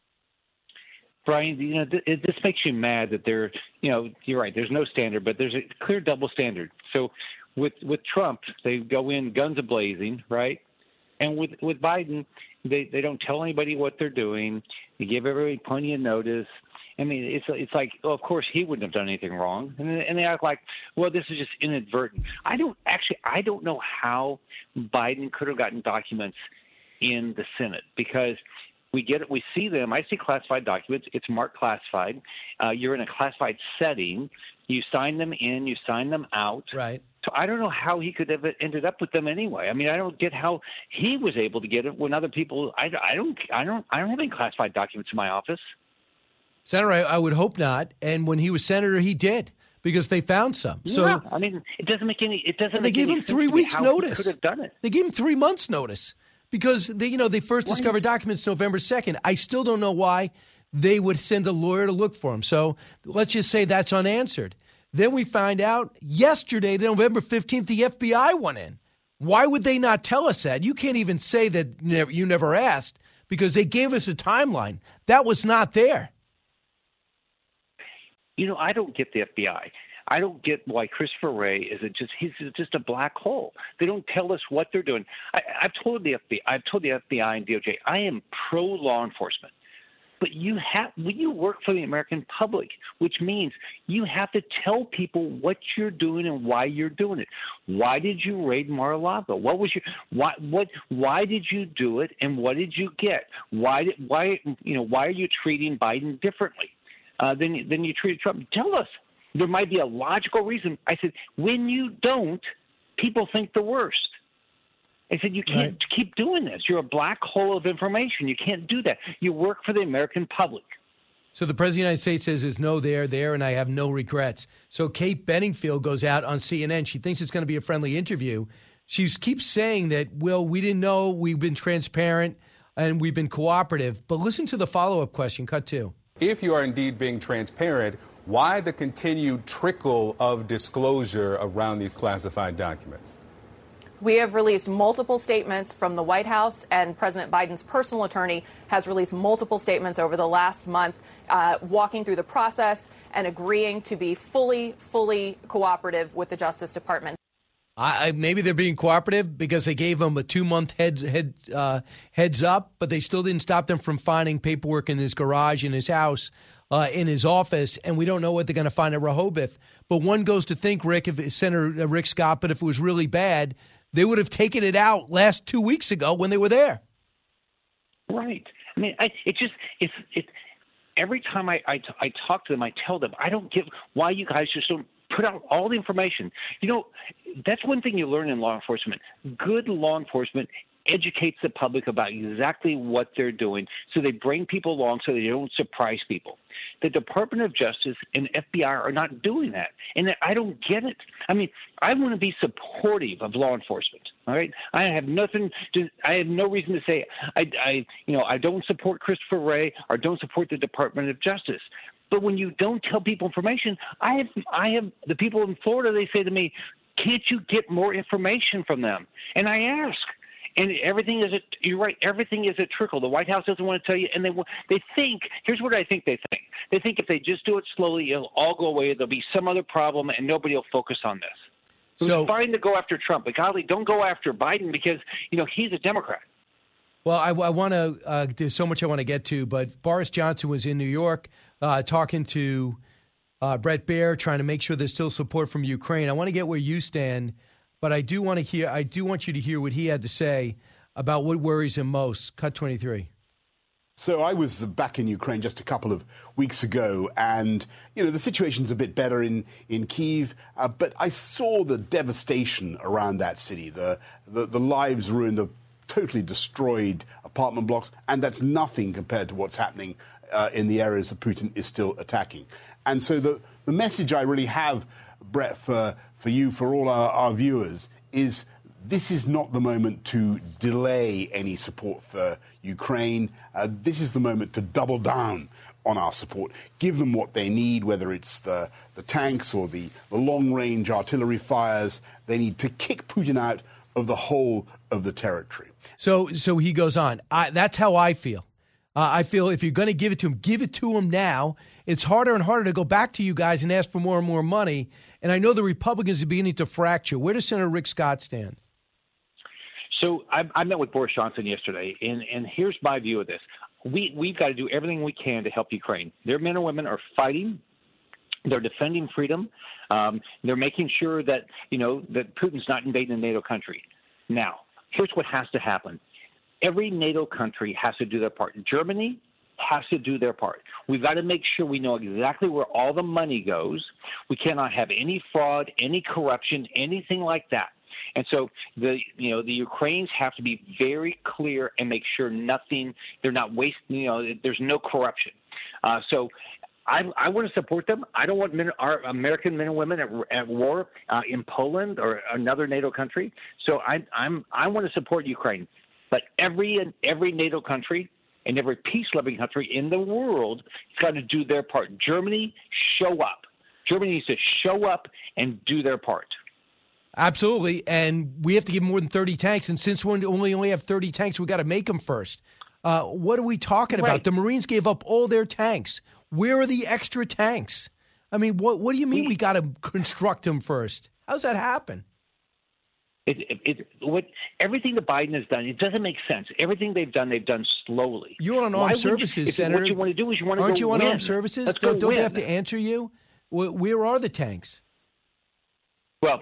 Brian, you know, th- it, this makes you mad that there, you know, you're right, there's no standard, but there's a clear double standard. So with with Trump, they go in guns a-blazing, right? And with, with Biden, they, they don't tell anybody what they're doing. They give everybody plenty of notice. I mean, it's it's like, oh, of course, he wouldn't have done anything wrong. And, and they act like, well, this is just inadvertent. I don't actually, I don't know how Biden could have gotten documents in the Senate because – We get it. We see them. I see classified documents. It's marked classified. Uh, you're in a classified setting. You sign them in. You sign them out.
Right.
So I don't know how he could have ended up with them anyway. I mean, I don't get how he was able to get it when other people. I, I don't. I don't. I don't have any classified documents in my office.
Senator, I, I would hope not. And when he was senator, he did because they found some. So
yeah, I mean, it doesn't make any. It doesn't.
And
make
they gave
any
him
sense
three
to me
weeks
how
notice.
He could have done it.
They gave him three months notice. Because they, you know, they first
Why?
discovered documents November second. I still don't know why they would send a lawyer to look for them. So let's just say that's unanswered. Then we find out yesterday, November fifteenth, the F B I went in. Why would they not tell us that? You can't even say that you never asked because they gave us a timeline. That was not there.
You know, I don't get the F B I. I don't get why Christopher Wray is a just he's just a black hole. They don't tell us what they're doing. I, I've told the F B I, I've told the F B I and D O J, I am pro law enforcement. But you have when you work for the American public, which means you have to tell people what you're doing and why you're doing it. Why did you raid Mar-a-Lago? What was your why what why did you do it and what did you get? Why did why you know why are you treating Biden differently uh, than than you treated Trump? Tell us. There might be a logical reason. I said, when you don't, people think the worst. I said, you can't right. keep doing this. You're a black hole of information. You can't do that. You work for the American public.
So the President of the United States says there's no there, there, and I have no regrets. So Kate Bedingfield goes out on C N N. She thinks it's going to be a friendly interview. She keeps saying that, well, we didn't know, we've been transparent, and we've been cooperative. But listen to the follow-up question, cut two.
If you are indeed being transparent, why the continued trickle of disclosure around these classified documents?
We have released multiple statements from the White House, and President Biden's personal attorney has released multiple statements over the last month, uh, walking through the process and agreeing to be fully, fully cooperative with the Justice Department.
I, I, maybe they're being cooperative because they gave them a two-month head, head, uh, heads up, but they still didn't stop them from finding paperwork in his garage, in his house, uh, in his office, and we don't know what they're going to find at Rehoboth. But one goes to think, Rick, if Senator Rick Scott, but if it was really bad, they would have taken it out last two weeks ago when they were there.
Right. I mean, I, it just it's it. Every time I, I I talk to them, I tell them I don't give why you guys just don't put out all the information. You know, that's one thing you learn in law enforcement. Good law enforcement educates the public about exactly what they're doing, so they bring people along so they don't surprise people. The Department of Justice and F B I are not doing that, and I don't get it. I mean, I want to be supportive of law enforcement. All right, I have nothing to. I have no reason to say I, I, you know, I don't support Christopher Wray or don't support the Department of Justice. But when you don't tell people information, I have, I have the people in Florida. They say to me, "Can't you get more information from them?" And I ask. And everything is a, you're right, everything is a trickle. The White House doesn't want to tell you, and they they think, here's what I think they think. They think if they just do it slowly, it'll all go away, there'll be some other problem, and nobody will focus on this. It
so,
was fine to go after Trump, but golly, don't go after Biden because, you know, he's a Democrat.
Well, I, I want to, uh, there's so much I want to get to, but Boris Johnson was in New York uh, talking to uh, Bret Baier, trying to make sure there's still support from Ukraine. I want to get where you stand. But I do want to hear. I do want you to hear what he had to say about what worries him most. Cut twenty-three.
So I was back in Ukraine just a couple of weeks ago, and you know the situation's a bit better in in Kyiv. Uh, but I saw the devastation around that city, the the, the lives ruined, the totally destroyed apartment blocks, and that's nothing compared to what's happening uh, in the areas that Putin is still attacking. And so the the message I really have, Brett, for for you, for all our, our viewers, is this is not the moment to delay any support for Ukraine. Uh, this is the moment to double down on our support, give them what they need, whether it's the, the tanks or the, the long-range artillery fires. They need to kick Putin out of the whole of the territory.
So so he goes on. I, that's how I feel. Uh, I feel if you're going to give it to him, give it to him now. It's harder and harder to go back to you guys and ask for more and more money. And I know the Republicans are beginning to fracture. Where does Senator Rick Scott stand?
So I, I met with Boris Johnson yesterday, and, and here's my view of this. We, we've got to do everything we can to help Ukraine. Their men and women are fighting. They're defending freedom. Um, they're making sure that, you know, that Putin's not invading a NATO country. Now, here's what has to happen. Every NATO country has to do their part. Germany has to do their part. We've got to make sure we know exactly where all the money goes. We cannot have any fraud, any corruption, anything like that. And so the you know the Ukrainians have to be very clear and make sure nothing they're not wasting. You know, there's no corruption. Uh, so. I, I want to support them. I don't want men, our American men and women at, at war uh, in Poland or another NATO country. So I, I'm I want to support Ukraine. But every every NATO country and every peace-loving country in the world has got to do their part. Germany, show up. Germany needs to show up and do their part.
Absolutely, and we have to give more than thirty tanks. And since we only only have thirty tanks, we got to make them first. Uh, what are we talking
Right.
about? The Marines gave up all their tanks. Where are the extra tanks? I mean, what what do you mean we, we got to construct them first? How's that happen?
It, it, it, what everything that Biden has done, it doesn't make sense. Everything they've done, they've done slowly.
You're on armed services,
you,
Senator.
What you want to do is you want to
Aren't
go
you on
win.
armed services?
Let's
don't
go
don't
win.
they have to answer you? Where are the tanks?
Well,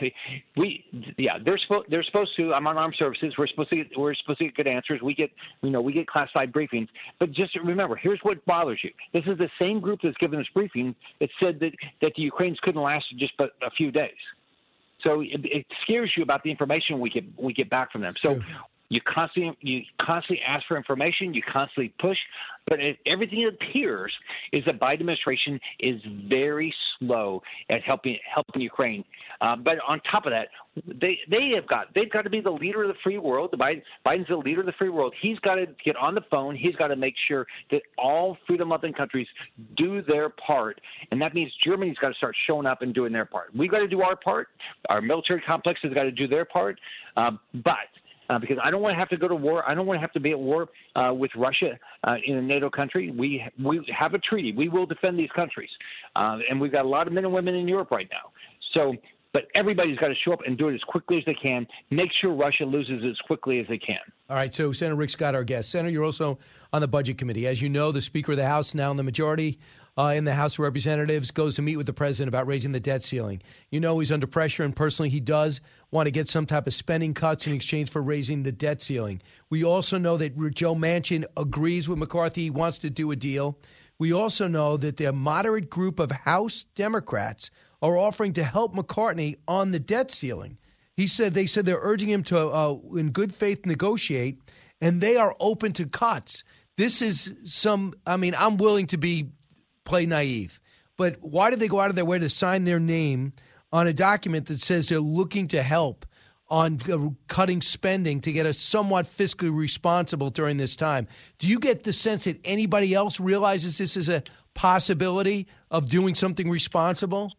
we yeah, they're supposed they're supposed to. I'm on armed services. We're supposed to get, we're supposed to get good answers. We get you know we get classified briefings. But just remember, here's what bothers you. This is the same group that's given us briefing that said that that the Ukrainians couldn't last just but a few days. So it, it scares you about the information we get we get back from them. So True. you constantly you constantly ask for information. You constantly push, but it, everything it appears is that Biden administration is very slow at helping helping Ukraine. Uh, but on top of that, they they have got they've got to be the leader of the free world. The Biden, Biden's the leader of the free world. He's got to get on the phone. He's got to make sure that all freedom-loving countries do their part, and that means Germany's got to start showing up and doing their part. We've got to do our part. Our military complex has got to do their part, um, but. Uh, because I don't want to have to go to war. I don't want to have to be at war uh, with Russia uh, in a NATO country. We we have a treaty. We will defend these countries, uh, and we've got a lot of men and women in Europe right now. So, but everybody's got to show up and do it as quickly as they can. Make sure Russia loses as quickly as they can.
All right. So, Senator Rick Scott, our guest. Senator, you're also on the Budget Committee. As you know, the Speaker of the House, now in the majority uh, in the House of Representatives, goes to meet with the president about raising the debt ceiling. You know he's under pressure, and personally he does want to get some type of spending cuts in exchange for raising the debt ceiling. We also know that Joe Manchin agrees with McCarthy. He wants to do a deal. We also know that the moderate group of House Democrats are offering to help McCarthy on the debt ceiling. He said they said they're urging him to, uh, in good faith, negotiate, and they are open to cuts. This is some, I mean, I'm willing to be play naive, but why did they go out of their way to sign their name on a document that says they're looking to help on uh, cutting spending to get us somewhat fiscally responsible during this time? Do you get the sense that anybody else realizes this is a possibility of doing something responsible?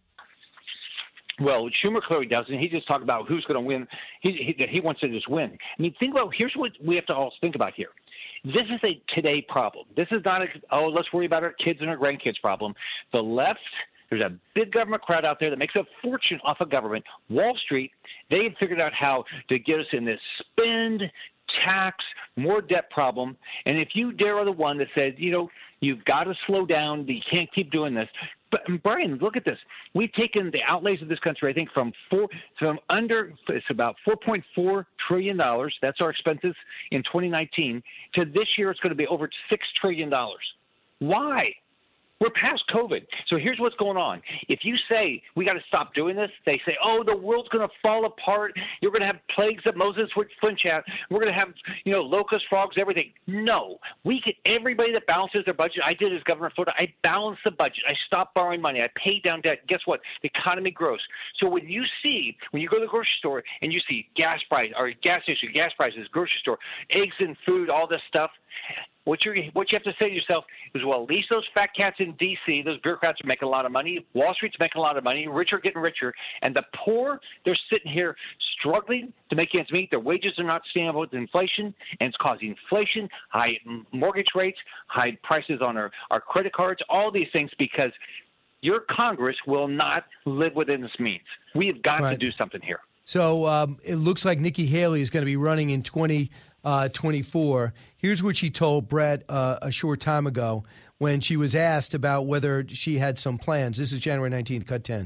Well, Schumer clearly doesn't. He just talked about who's going to win. He, he he wants to just win. I mean, think about here's what we have to all think about here. This is a today problem. This is not a, oh, let's worry about our kids and our grandkids problem. The left, there's a big government crowd out there that makes a fortune off of government. Wall Street, they have figured out how to get us in this spend, tax, more debt problem. And if you dare are the one that says, you know, you've got to slow down, you can't keep doing this. But Brian, look at this. We've taken the outlays of this country, I think, from four from under it's about four point four trillion dollars. That's our expenses in twenty nineteen. To this year, it's going to be over six trillion dollars. Why? We're past COVID. So here's what's going on. If you say we got to stop doing this, they say, oh, the world's going to fall apart. You're going to have plagues that Moses would flinch at. We're going to have, you know, locust frogs, everything. No. We get everybody that balances their budget. I did as governor of Florida. I balanced the budget. I stopped borrowing money. I paid down debt. Guess what? The economy grows. So when you see, when you go to the grocery store and you see gas price or gas issue, gas prices, grocery store, eggs and food, all this stuff, What you what you have to say to yourself is, well, at least those fat cats in D C, those bureaucrats are making a lot of money. Wall Street's making a lot of money. Rich are getting richer. And the poor, they're sitting here struggling to make ends meet. Their wages are not staying up with inflation, and it's causing inflation, high mortgage rates, high prices on our, our credit cards, all these things because your Congress will not live within its means. We have got
right.
to do something here.
So um, it looks like Nikki Haley is going to be running in twenty twenty-four. Here's what she told Brett uh, a short time ago when she was asked about whether she had some plans. This is January nineteenth, cut ten.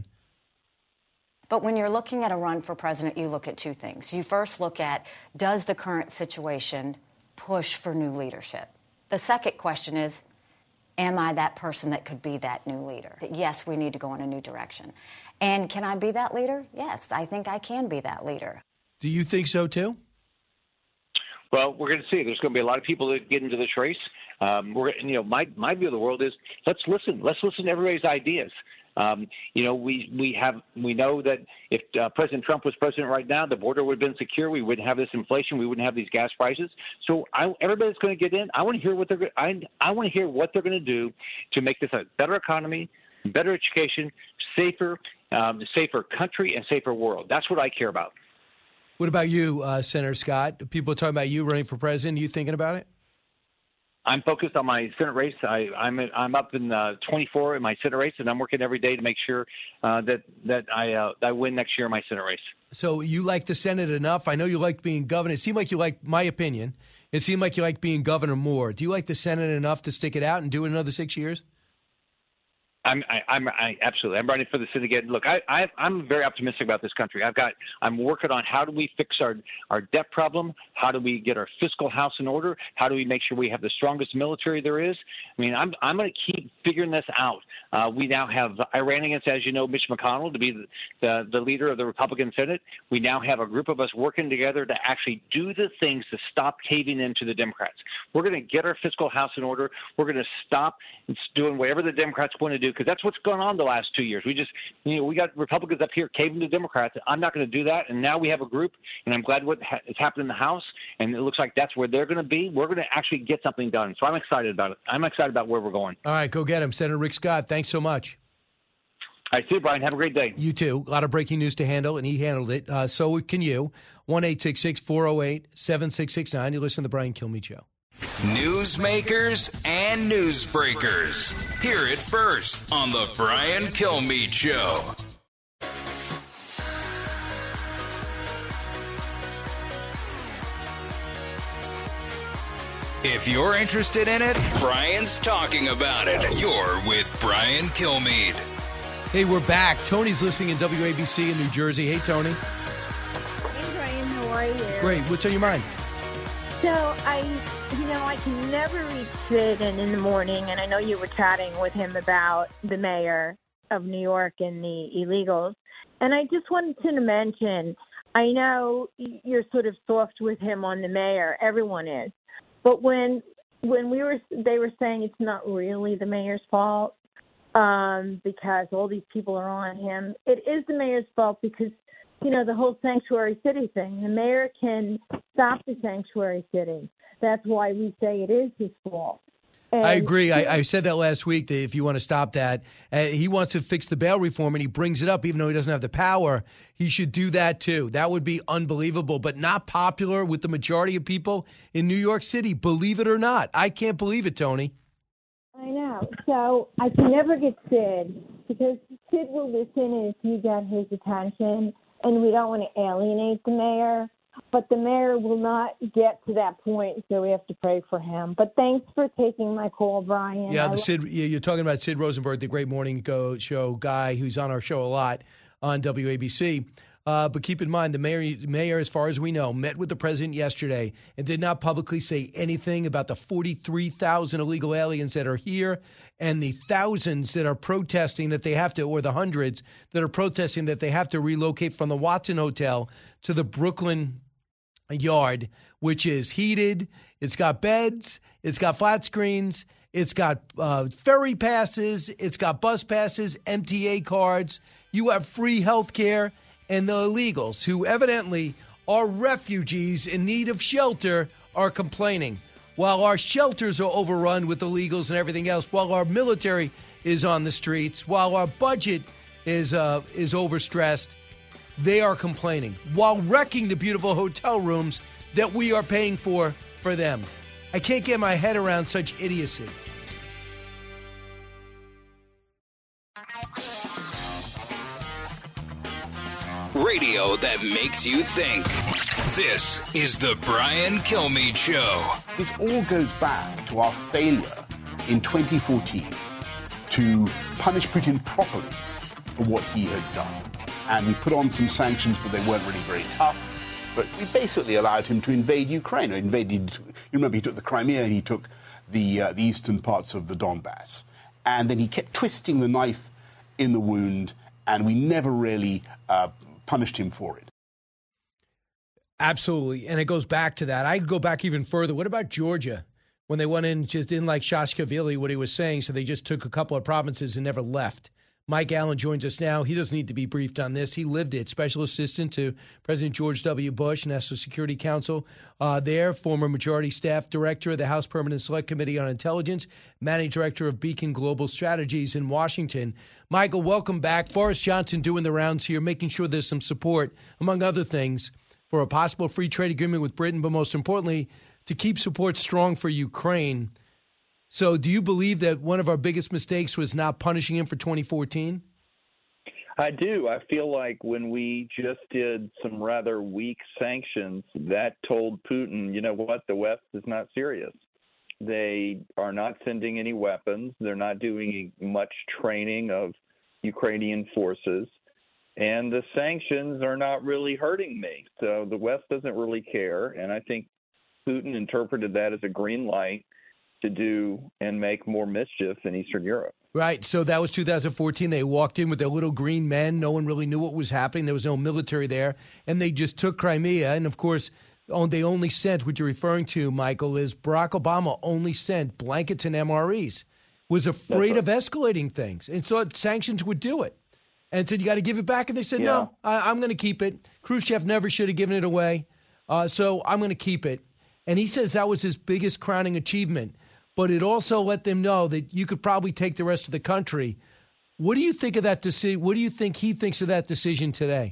But when you're looking at a run for president, you look at two things. You first look at, does the current situation push for new leadership? The second question is, am I that person that could be that new leader? That yes, we need to go in a new direction. And can I be that leader? Yes, I think I can be that leader.
Do you think so, too?
Well, we're going to see. There's going to be a lot of people that get into this race. Um, we're, you know, my my view of the world is let's listen. Let's listen to everybody's ideas. Um, you know, we we have we know that if uh, President Trump was president right now, the border would have been secure. We wouldn't have this inflation. We wouldn't have these gas prices. So I, everybody's going to get in. I want to hear what they're. I I want to hear what they're going to do to make this a better economy, better education, safer, um, safer country, and safer world. That's what I care about.
What about you, uh, Senator Scott? People are talking about you running for president. Are you thinking about it?
I'm focused on my Senate race. I, I'm I'm up in uh, twenty-four in my Senate race, and I'm working every day to make sure uh, that that I uh, I win next year in my Senate race.
So you like the Senate enough? I know you like being governor. It seemed like you like my opinion. It seemed like you like being governor more. Do you like the Senate enough to stick it out and do it another six years?
I'm, I, I'm, I absolutely. I'm ready for the city again. Look, I, I, I'm very optimistic about this country. I've got. I'm working on how do we fix our our debt problem? How do we get our fiscal house in order? How do we make sure we have the strongest military there is? I mean, I'm I'm going to keep figuring this out. Uh, we now have Iranians, as you know, Mitch McConnell to be the, the the leader of the Republican Senate. We now have a group of us working together to actually do the things to stop caving into the Democrats. We're going to get our fiscal house in order. We're going to stop doing whatever the Democrats want to do, because that's what's gone on the last two years. We just, you know, we got Republicans up here caving to Democrats. I'm not going to do that. And now we have a group, and I'm glad what ha- has happened in the House, and it looks like that's where they're going to be. We're going to actually get something done. So I'm excited about it. I'm excited about where we're going.
All right, go get him. Senator Rick Scott, thanks so much.
I see you, Brian. Have a great day.
You too. A lot of breaking news to handle, and he handled it. Uh, so can you. one eight six six, four oh eight, seven six six nine. You listen to the Brian Kilmeade Show.
Newsmakers and newsbreakers. Hear it first on the Brian Kilmeade Show. If you're interested in it, Brian's talking about it. You're with Brian Kilmeade.
Hey, we're back. Tony's listening in W A B C in New Jersey. Hey, Tony.
Hey, Brian. How are you?
Great. What's on your mind?
So I, you know, I can never reach Sid in, in the morning, and I know you were chatting with him about the mayor of New York and the illegals. And I just wanted to mention, I know you're sort of soft with him on the mayor. Everyone is. But when when we were, they were saying it's not really the mayor's fault um, because all these people are on him. It is the mayor's fault because, you know, the whole sanctuary city thing. The mayor can stop the sanctuary city. That's why we say it is his fault. And
I agree. I, I said that last week, that if you want to stop that, uh, he wants to fix the bail reform, and he brings it up, even though he doesn't have the power. He should do that, too. That would be unbelievable, but not popular with the majority of people in New York City, believe it or not. I can't believe it, Tony.
I know. So I can never get Sid, because Sid will listen if you get his attention, and we don't want to alienate the mayor. But the mayor will not get to that point, so we have to pray for him. But thanks for taking my call, Brian.
Yeah,
I
the
lo-
Sid. You're talking about Sid Rosenberg, the great morning go show guy who's on our show a lot on W A B C. Uh, but keep in mind, the mayor, mayor, as far as we know, met with the president yesterday and did not publicly say anything about the forty-three thousand illegal aliens that are here and the thousands that are protesting that they have to, or the hundreds that are protesting that they have to relocate from the Watson Hotel to the Brooklyn Yard, which is heated. It's got beds. It's got flat screens. It's got uh, ferry passes. It's got bus passes, M T A cards. You have free health care. And the illegals, who evidently are refugees in need of shelter, are complaining. While our shelters are overrun with illegals and everything else, while our military is on the streets, while our budget is uh, is overstressed, they are complaining while wrecking the beautiful hotel rooms that we are paying for for them. I can't get my head around such idiocy.
Radio that makes you think. This is the Brian Kilmeade Show.
This all goes back to our failure in twenty fourteen to punish Putin properly for what he had done. And we put on some sanctions, but they weren't really very tough. But we basically allowed him to invade Ukraine. Or invaded, you remember, he took the Crimea, he took the, uh, the eastern parts of the Donbass. And then he kept twisting the knife in the wound, and we never really uh, punished him for it.
Absolutely. And it goes back to that. I could go back even further. What about Georgia? When they went in, just didn't like Saakashvili, what he was saying, so they just took a couple of provinces and never left. Mike Allen joins us now. He doesn't need to be briefed on this. He lived it. Special assistant to President George W. Bush, National Security Council uh, there, former Majority Staff Director of the House Permanent Select Committee on Intelligence, Managing Director of Beacon Global Strategies in Washington. Michael, welcome back. Boris Johnson doing the rounds here, making sure there's some support, among other things, for a possible free trade agreement with Britain, but most importantly, to keep support strong for Ukraine. So do you believe that one of our biggest mistakes was not punishing him for twenty fourteen?
I do. I feel like when we just did some rather weak sanctions, that told Putin, you know what, the West is not serious. They are not sending any weapons. They're not doing much training of Ukrainian forces. And the sanctions are not really hurting me. So the West doesn't really care. And I think Putin interpreted that as a green light to do and make more mischief in Eastern Europe.
Right. So that was two thousand fourteen. They walked in with their little green men. No one really knew what was happening. There was no military there. And they just took Crimea. And, of course, they only sent, what you're referring to, Michael, is Barack Obama only sent blankets and M R Es, was afraid right. of escalating things. And so sanctions would do it. And said, you got to give it back. And they said, yeah. no, I, I'm going to keep it. Khrushchev never should have given it away. Uh, so I'm going to keep it. And he says that was his biggest crowning achievement. But it also let them know that you could probably take the rest of the country. What do you think of that decision? What do you think he thinks of that decision today?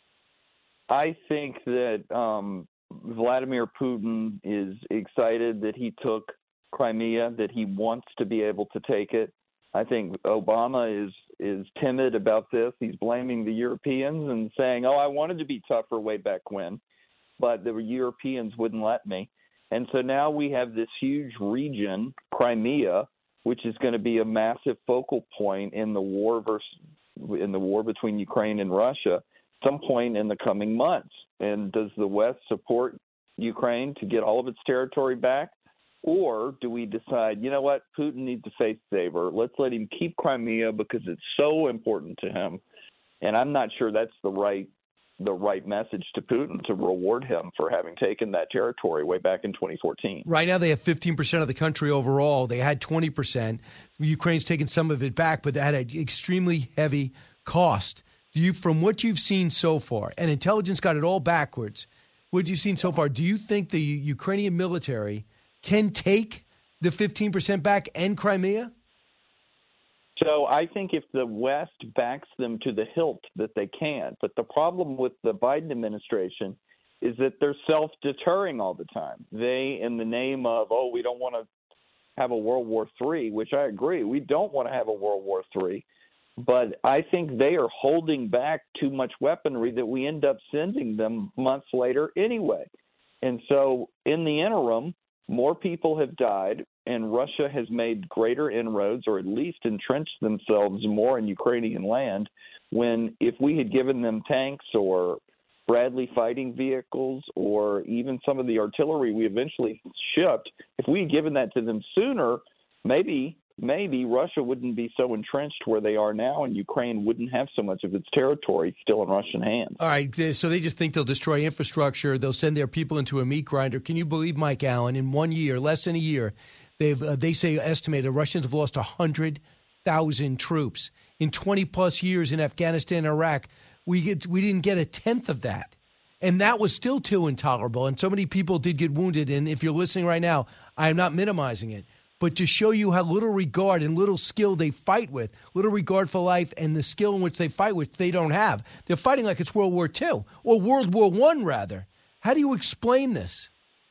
I think that um, Vladimir Putin is excited that he took Crimea, that he wants to be able to take it. I think Obama is is timid about this. He's blaming the Europeans and saying, oh, I wanted to be tougher way back when, but the Europeans wouldn't let me. And so now we have this huge region, Crimea, which is going to be a massive focal point in the war versus, in the war between Ukraine and Russia some point in the coming months. And does the West support Ukraine to get all of its territory back? Or do we decide, you know what, Putin needs a face saver. Let's let him keep Crimea because it's so important to him. And I'm not sure that's the right the right message to Putin to reward him for having taken that territory way back in twenty fourteen.
Right now they have fifteen percent of the country overall. They had twenty percent. Ukraine's taken some of it back, but they had an extremely heavy cost. Do you, from what you've seen so far, and intelligence got it all backwards, what you've seen so far, do you think the Ukrainian military can take the fifteen percent back and Crimea?
So I think if the West backs them to the hilt that they can. But the problem with the Biden administration is that they're self-deterring all the time. They, in the name of, oh, we don't want to have a World War Three, which I agree, we don't want to have a World War Three. But I think they are holding back too much weaponry that we end up sending them months later anyway. And so in the interim, more people have died, and Russia has made greater inroads, or at least entrenched themselves more in Ukrainian land, when if we had given them tanks or Bradley fighting vehicles or even some of the artillery we eventually shipped, if we had given that to them sooner, maybe maybe Russia wouldn't be so entrenched where they are now, and Ukraine wouldn't have so much of its territory still in Russian hands.
All right, so they just think they'll destroy infrastructure. They'll send their people into a meat grinder. Can you believe, Mike Allen, in one year, less than a year, they've uh, they say estimated Russians have lost one hundred thousand troops. In twenty-plus years in Afghanistan and Iraq, we get we didn't get a tenth of that. And that was still too intolerable. And so many people did get wounded. And if you're listening right now, I am not minimizing it. But to show you how little regard and little skill they fight with, little regard for life and the skill in which they fight with, they don't have. They're fighting like it's World War Two, or World War One, rather. How do you explain this?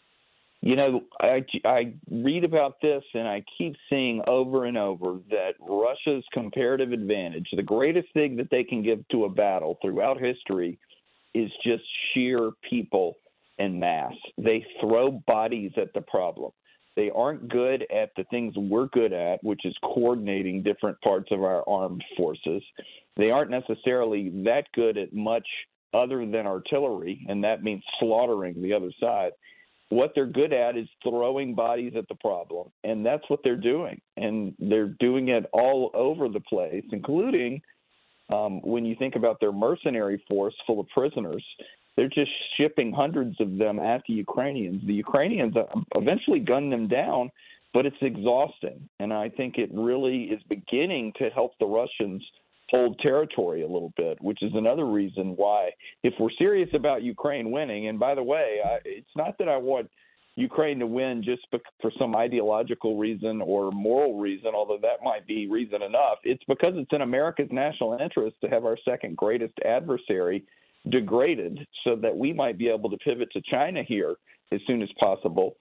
You know, I, I read about this, and I keep seeing over and over that Russia's comparative advantage, the greatest thing that they can give to a battle throughout history, is just sheer people and mass. They throw bodies at the problem. They aren't good at the things we're good at, which is coordinating different parts of our armed forces. They aren't necessarily that good at much other than artillery, and that means slaughtering the other side. What they're good at is throwing bodies at the problem, and that's what they're doing. And they're doing it all over the place, including um, when you think about their mercenary force full of prisoners. They're just shipping hundreds of them at the Ukrainians. The Ukrainians eventually gun them down, but it's exhausting. And I think it really is beginning to help the Russians hold territory a little bit, which is another reason why, if we're serious about Ukraine winning, and by the way, I, it's not that I want Ukraine to win just for some ideological reason or moral reason, although that might be reason enough. It's because it's in America's national interest to have our second greatest adversary degraded so that we might be able to pivot to China here as soon as possible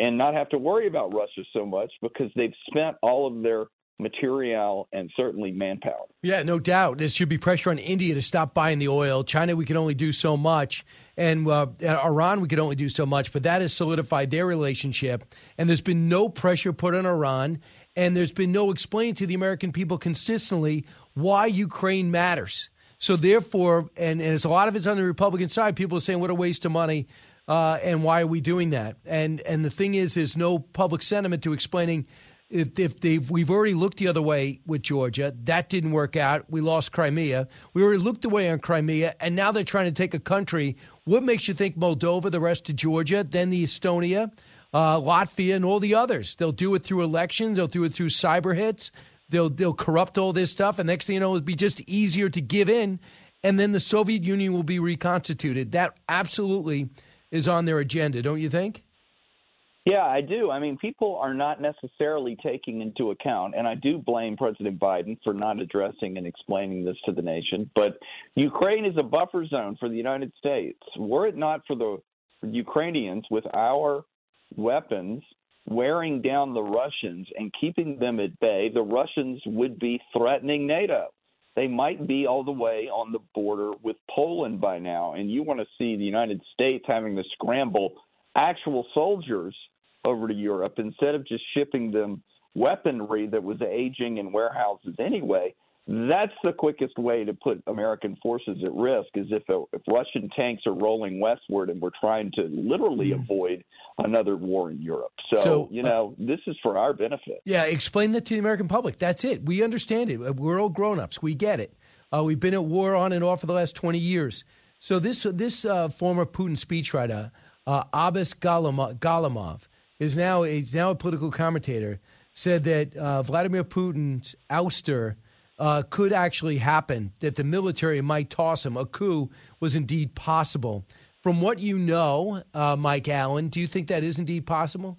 and not have to worry about Russia so much because they've spent all of their material and certainly manpower.
Yeah, no doubt. There should be pressure on India to stop buying the oil. China, we can only do so much. And uh, Iran, we can only do so much. But that has solidified their relationship. And there's been no pressure put on Iran. And there's been no explaining to the American people consistently why Ukraine matters. So therefore, and, and there's a lot of it's on the Republican side, people are saying, what a waste of money. Uh, and why are we doing that? And and the thing is, there's no public sentiment to explaining if, if they've, we've already looked the other way with Georgia. That didn't work out. We lost Crimea. We already looked away on Crimea, and now they're trying to take a country. What makes you think Moldova, the rest of Georgia, then the Estonia, uh, Latvia, and all the others? They'll do it through elections. They'll do it through cyber hits. They'll they'll corrupt all this stuff, and next thing you know, it'll be just easier to give in, and then the Soviet Union will be reconstituted. That absolutely is on their agenda, don't you think?
Yeah, I do. I mean, people are not necessarily taking into account, and I do blame President Biden for not addressing and explaining this to the nation, but Ukraine is a buffer zone for the United States. Were it not for the Ukrainians with our weapons wearing down the Russians and keeping them at bay, the Russians would be threatening NATO. They might be all the way on the border with Poland by now, and you want to see the United States having to scramble actual soldiers over to Europe instead of just shipping them weaponry that was aging in warehouses anyway. That's the quickest way to put American forces at risk, is if, a, if Russian tanks are rolling westward and we're trying to literally mm. avoid another war in Europe. So, so you know, uh, this is for our benefit.
Yeah, explain that to the American public. That's it. We understand it. We're all grown-ups. We get it. Uh, we've been at war on and off for the last twenty years. So this this uh, former Putin speechwriter, uh, Abbas Galimov, is now he's now a political commentator, said that uh, Vladimir Putin's ouster uh, could actually happen, that the military might toss him. A coup was indeed possible. From what you know, uh, Mike Allen, do you think that is indeed possible?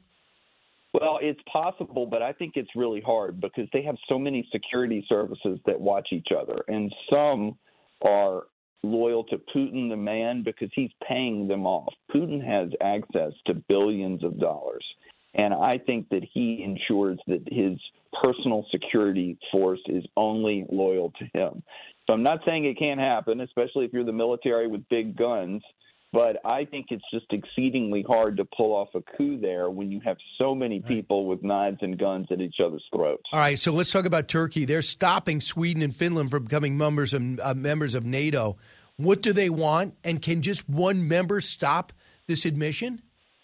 Well, it's possible, but I think it's really hard because they have so many security services that watch each other, and some are loyal to Putin, the man, because he's paying them off. Putin has access to billions of dollars, and I think that he ensures that his personal security force is only loyal to him. So I'm not saying it can't happen, especially if you're the military with big guns, but I think it's just exceedingly hard to pull off a coup there when you have so many people with knives and guns at each other's throats.
All right, so let's talk about Turkey. They're stopping Sweden and Finland from becoming members of, uh, members of NATO. What do they want? And can just one member stop this admission?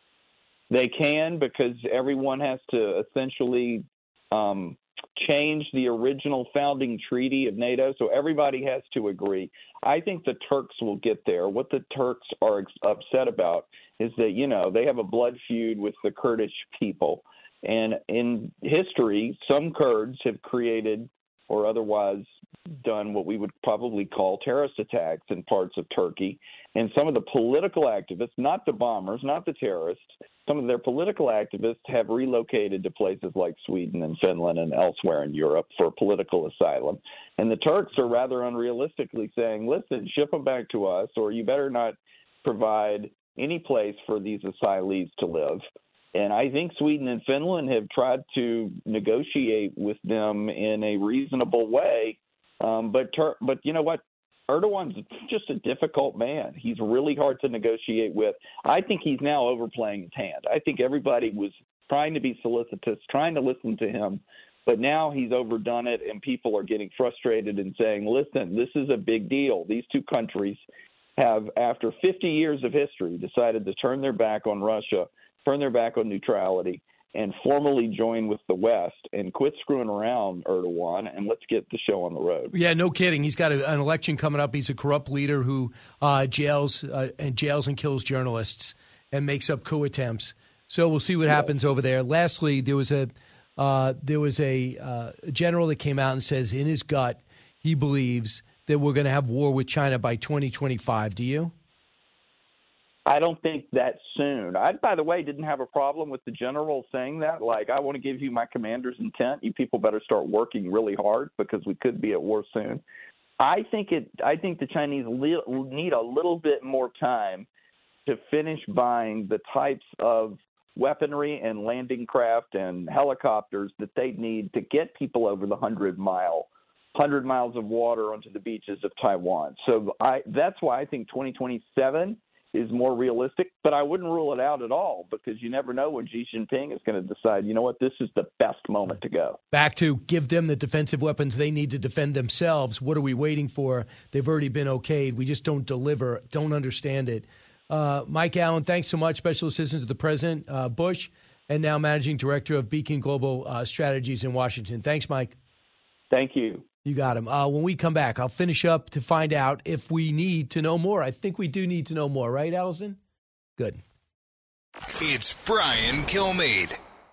They can, because everyone has to essentially um, change the original founding treaty of NATO, so everybody has to agree. I think the Turks will get there. What the Turks are ex- upset about is that, you know, they have a blood feud with the Kurdish people. And in history, some Kurds have created or otherwise done what we would probably call terrorist attacks in parts of Turkey. And some of the political activists, not the bombers, not the terrorists, some of their political activists have relocated to places like Sweden and Finland and elsewhere in Europe for political asylum. And the Turks are rather unrealistically saying, listen, ship them back to us, or you better not provide any place for these asylees to live. And I think Sweden and Finland have tried to negotiate with them in a reasonable way. Um, but, Tur- but you know what? Erdogan's just a difficult man. He's really hard to negotiate with. I think he's now overplaying his hand. I think everybody was trying to be solicitous, trying to listen to him, but now he's overdone it, and people are getting frustrated and saying, listen, this is a big deal. These two countries have, after fifty years of history, decided to turn their back on Russia, turn their back on neutrality, and formally join with the West and quit screwing around, Erdogan, and let's get the show on the road.
Yeah, no kidding. He's got a, an election coming up. He's a corrupt leader who uh, jails uh, and jails and kills journalists and makes up coup attempts. So we'll see what yeah. happens over there. Lastly, there was a uh, there was a uh, general that came out and says in his gut he believes that we're going to have war with China by twenty twenty-five. Do you?
I don't think that soon. I, by the way, didn't have a problem with the general saying that. Like, I want to give you my commander's intent. You people better start working really hard because we could be at war soon. I think it. I think the Chinese li- need a little bit more time to finish buying the types of weaponry and landing craft and helicopters that they need to get people over the hundred mile, hundred miles of water onto the beaches of Taiwan. So I, that's why I think twenty twenty-seven is more realistic, but I wouldn't rule it out at all because you never know when Xi Jinping is going to decide, you know what, this is the best moment to go.
Back to give them the defensive weapons they need to defend themselves. What are we waiting for? They've already been okayed. We just don't deliver, don't understand it. Uh, Mike Allen, thanks so much, Special Assistant to the President uh, Bush, and now Managing Director of Beacon Global uh, Strategies in Washington. Thanks, Mike.
Thank you.
You got him. Uh, when we come back, I'll finish up to find out if we need to know more. I think we do need to know more, right, Allison? Good.
It's Brian Kilmeade.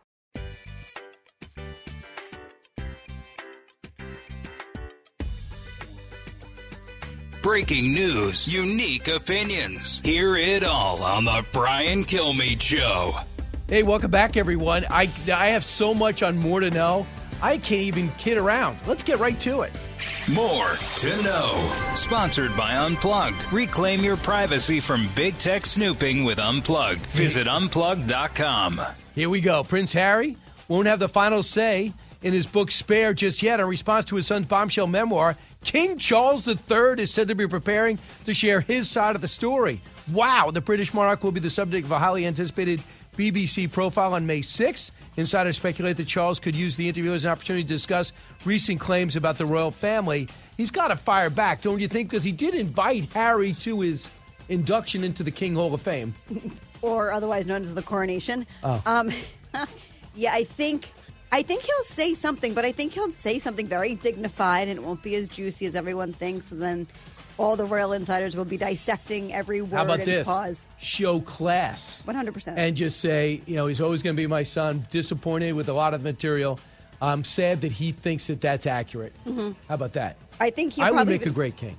Breaking news, unique opinions. Hear it all on the Brian Kilmeade Show.
Hey, welcome back, everyone. I I have so much on more to know. I can't even kid around. Let's get right to it.
More to know. Sponsored by Unplugged. Reclaim your privacy from big tech snooping with Unplugged. Visit unplugged dot com.
Here we go. Prince Harry won't have the final say in his book Spare just yet. In response to his son's bombshell memoir, King Charles the Third is said to be preparing to share his side of the story. Wow. The British monarch will be the subject of a highly anticipated B B C profile on May sixth. Insiders speculate that Charles could use the interview as an opportunity to discuss recent claims about the royal family. He's got to fire back, don't you think? Because he did invite Harry to his induction into the King Hall of Fame.
Or otherwise known as the coronation.
Oh.
Um, yeah, I think I think he'll say something, but I think he'll say something very dignified, and it won't be as juicy as everyone thinks. And then all the royal insiders will be dissecting every word
How about
and
this?
pause.
Show class.
one hundred percent.
And just say, you know, he's always going to be my son. Disappointed with a lot of material. I'm sad that he thinks that that's accurate.
Mm-hmm.
How about that?
I think he
I would
probably
make a great king.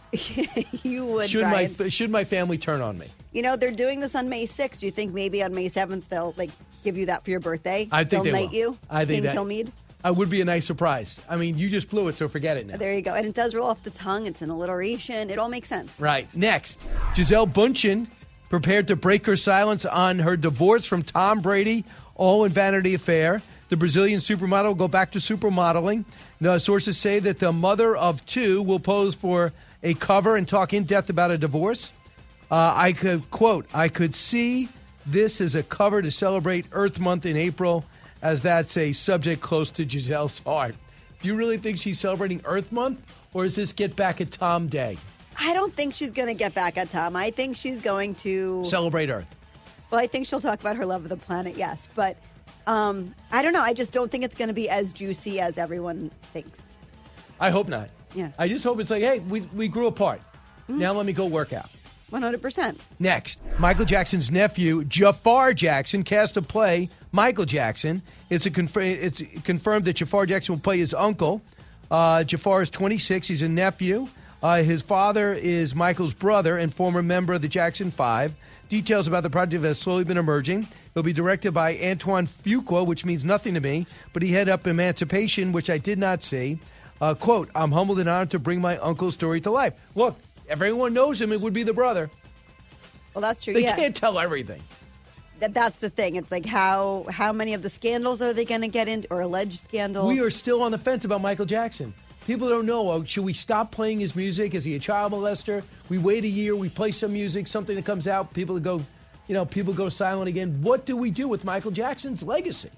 You would,
Should
Brian.
my should my family turn on me?
You know, they're doing this on May sixth. Do you think maybe on May seventh they'll like give you that for your birthday?
I think
they'll
they
knight
will.
you.
I think
King
that
Kilmeade.
I would be a nice surprise. I mean, you just blew it, so forget it now.
There you go. And it does roll off the tongue. It's an alliteration. It all makes sense.
Right. Next, Gisele Bündchen prepared to break her silence on her divorce from Tom Brady, all in Vanity Fair. The Brazilian supermodel will go back to supermodeling. Now, sources say that the mother of two will pose for a cover and talk in depth about a divorce. Uh, I could, quote, I could see this as a cover to celebrate Earth Month in April, as that's a subject close to Gisele's heart. Do you really think she's celebrating Earth Month, or is this Get Back at Tom Day?
I don't think she's going to get back at Tom. I think she's going to
Celebrate Earth.
Well, I think she'll talk about her love of the planet, yes. But um, I don't know. I just don't think it's going to be as juicy as everyone thinks.
I hope not.
Yeah.
I just hope it's like, hey, we, we grew apart. Mm-hmm. Now let me go work out.
one hundred percent.
Next, Michael Jackson's nephew, Jafar Jackson, cast a play, Michael Jackson. It's, a conf- it's confirmed that Jafar Jackson will play his uncle. Uh, Jafar is twenty-six. He's a nephew. Uh, his father is Michael's brother and former member of the Jackson Five. Details about the project have slowly been emerging. It'll be directed by Antoine Fuqua, which means nothing to me, but he headed up Emancipation, which I did not see. Uh, quote, I'm humbled and honored to bring my uncle's story to life. Look, everyone knows him. It would be the brother.
Well, that's true.
They
yeah.
can't tell everything.
That, that's the thing. It's like how how many of the scandals are they going to get into, or alleged scandals?
We are still on the fence about Michael Jackson. People don't know. Oh, should we stop playing his music? Is he a child molester? We wait a year. We play some music, something that comes out. People go, you know, people go silent again. What do we do with Michael Jackson's legacy?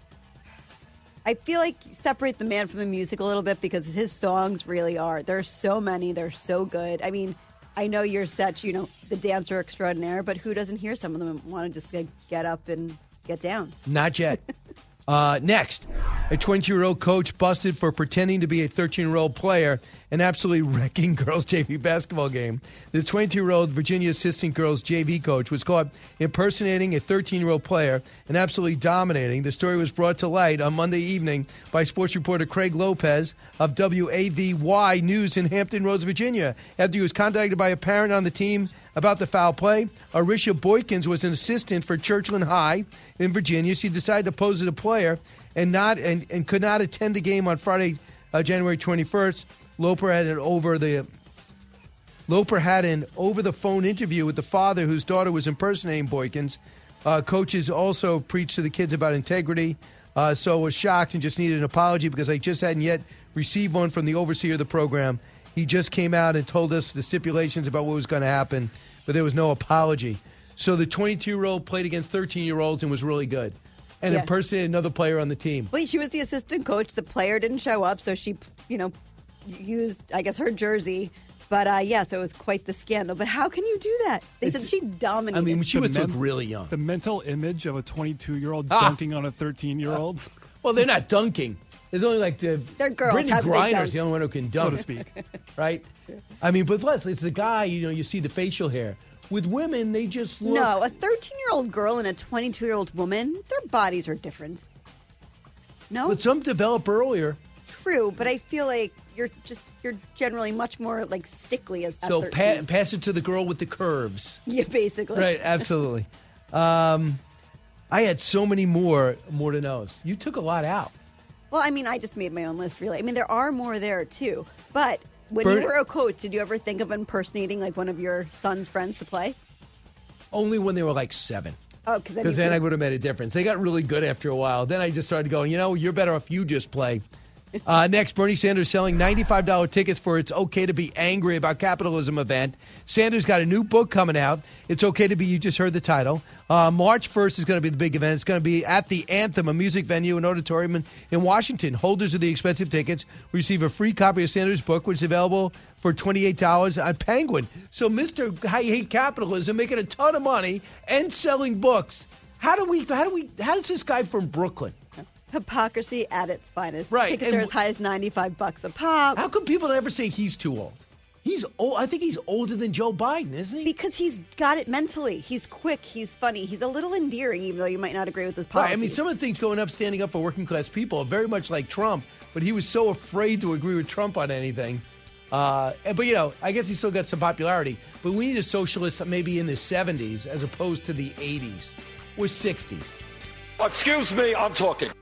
I feel like you separate the man from the music a little bit because his songs really are. There's so many. They're so good. I mean, I know you're such, you know, the dancer extraordinaire, but who doesn't hear some of them and want to just like, get up and get down?
Not yet. uh, next, a twenty-year-old coach busted for pretending to be a thirteen-year-old player and absolutely wrecking girls' J V basketball game. This twenty-year-old Virginia assistant girls' J V coach was caught impersonating a thirteen-year-old player and absolutely dominating. The story was brought to light on Monday evening by sports reporter Craig Lopez of W A V Y News in Hampton Roads, Virginia. After he was contacted by a parent on the team about the foul play, Arisha Boykins was an assistant for Churchland High in Virginia. She decided to pose as a player and not and, and could not attend the game on Friday, uh, January twenty-first. Loper had an over the Loper had an over the phone interview with the father whose daughter was impersonating Boykins. Uh, coaches also preach to the kids about integrity. Uh, so was shocked and just needed an apology because I just hadn't yet received one from the overseer of the program. He just came out and told us the stipulations about what was going to happen, but there was no apology. So the twenty-two-year-old played against thirteen-year-olds and was really good and
Yeah.
impersonated another player on the team.
Well, she was the assistant coach. The player didn't show up, so she, you know, used, I guess, her jersey. But, uh, yeah, so it was quite the scandal. But how can you do that? They said she dominated.
I mean, she
The
would look
men-
really young.
The mental image of a twenty-two-year-old
Ah.
dunking on a thirteen-year-old.
Well, they're not dunking. There's only like the
They're girls.
Brittany
How could they
Griner's
dunk?
the only one who can dunk,
So to speak.
right? I mean, but plus, it's the guy. You know, you see the facial hair. With women, they just look.
No, a thirteen-year-old girl and a twenty-two-year-old woman, their bodies are different. No?
But some develop earlier.
True, but I feel like you're just, you're generally much more, like, stickly as at
So
thirteen.
pa- pass it to the girl with the curves.
Yeah, basically.
Right, absolutely. um, I had so many more more to know. You took a lot out.
Well, I mean, I just made my own list, really. I mean, there are more there, too. But when
Bert-
you were a coach, did you ever think of impersonating, like, one of your son's friends to play?
Only when they were like seven.
Oh, because then,
Because
you
then I
could-
would have made a difference. They got really good after a while. Then I just started going, you know, you're better off you just play. Uh, next, Bernie Sanders selling ninety-five dollars tickets for It's Okay to Be Angry About Capitalism event. Sanders got a new book coming out. It's Okay to Be, you just heard the title. Uh, March first is going to be the big event. It's going to be at the Anthem, a music venue and auditorium in, in Washington. Holders of the expensive tickets receive a free copy of Sanders' book, which is available for twenty-eight dollars on Penguin. So Mister I Hate Capitalism making a ton of money and selling books. How do we, how do we, how does this guy from Brooklyn?
Hypocrisy at its finest.
Right,
Tickets
and
are as high as ninety-five bucks a pop.
How come people never say he's too old? He's old. I think he's older than Joe Biden, isn't he?
Because he's got it mentally. He's quick. He's funny. He's a little endearing, even though you might not agree with his
Right.
policies.
I mean, some of the things going up, standing up for working class people, are very much like Trump, but he was so afraid to agree with Trump on anything. Uh, and- but, you know, I guess he still got some popularity. But we need a socialist maybe in the seventies as opposed to the eighties or sixties.
Excuse me, I'm talking.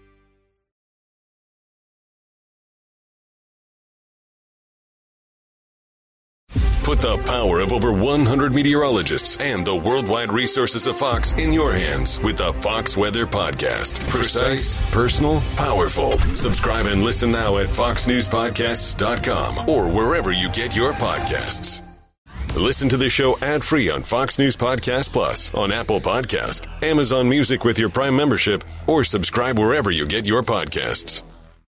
Put the power of over one hundred meteorologists and the worldwide resources of Fox in your hands with the Fox Weather Podcast. Precise, personal, powerful. Subscribe and listen now at fox news podcasts dot com or wherever you get your podcasts. Listen to the show ad-free on Fox News Podcast Plus, on Apple Podcast, Amazon Music with your Prime membership, or subscribe wherever you get your podcasts.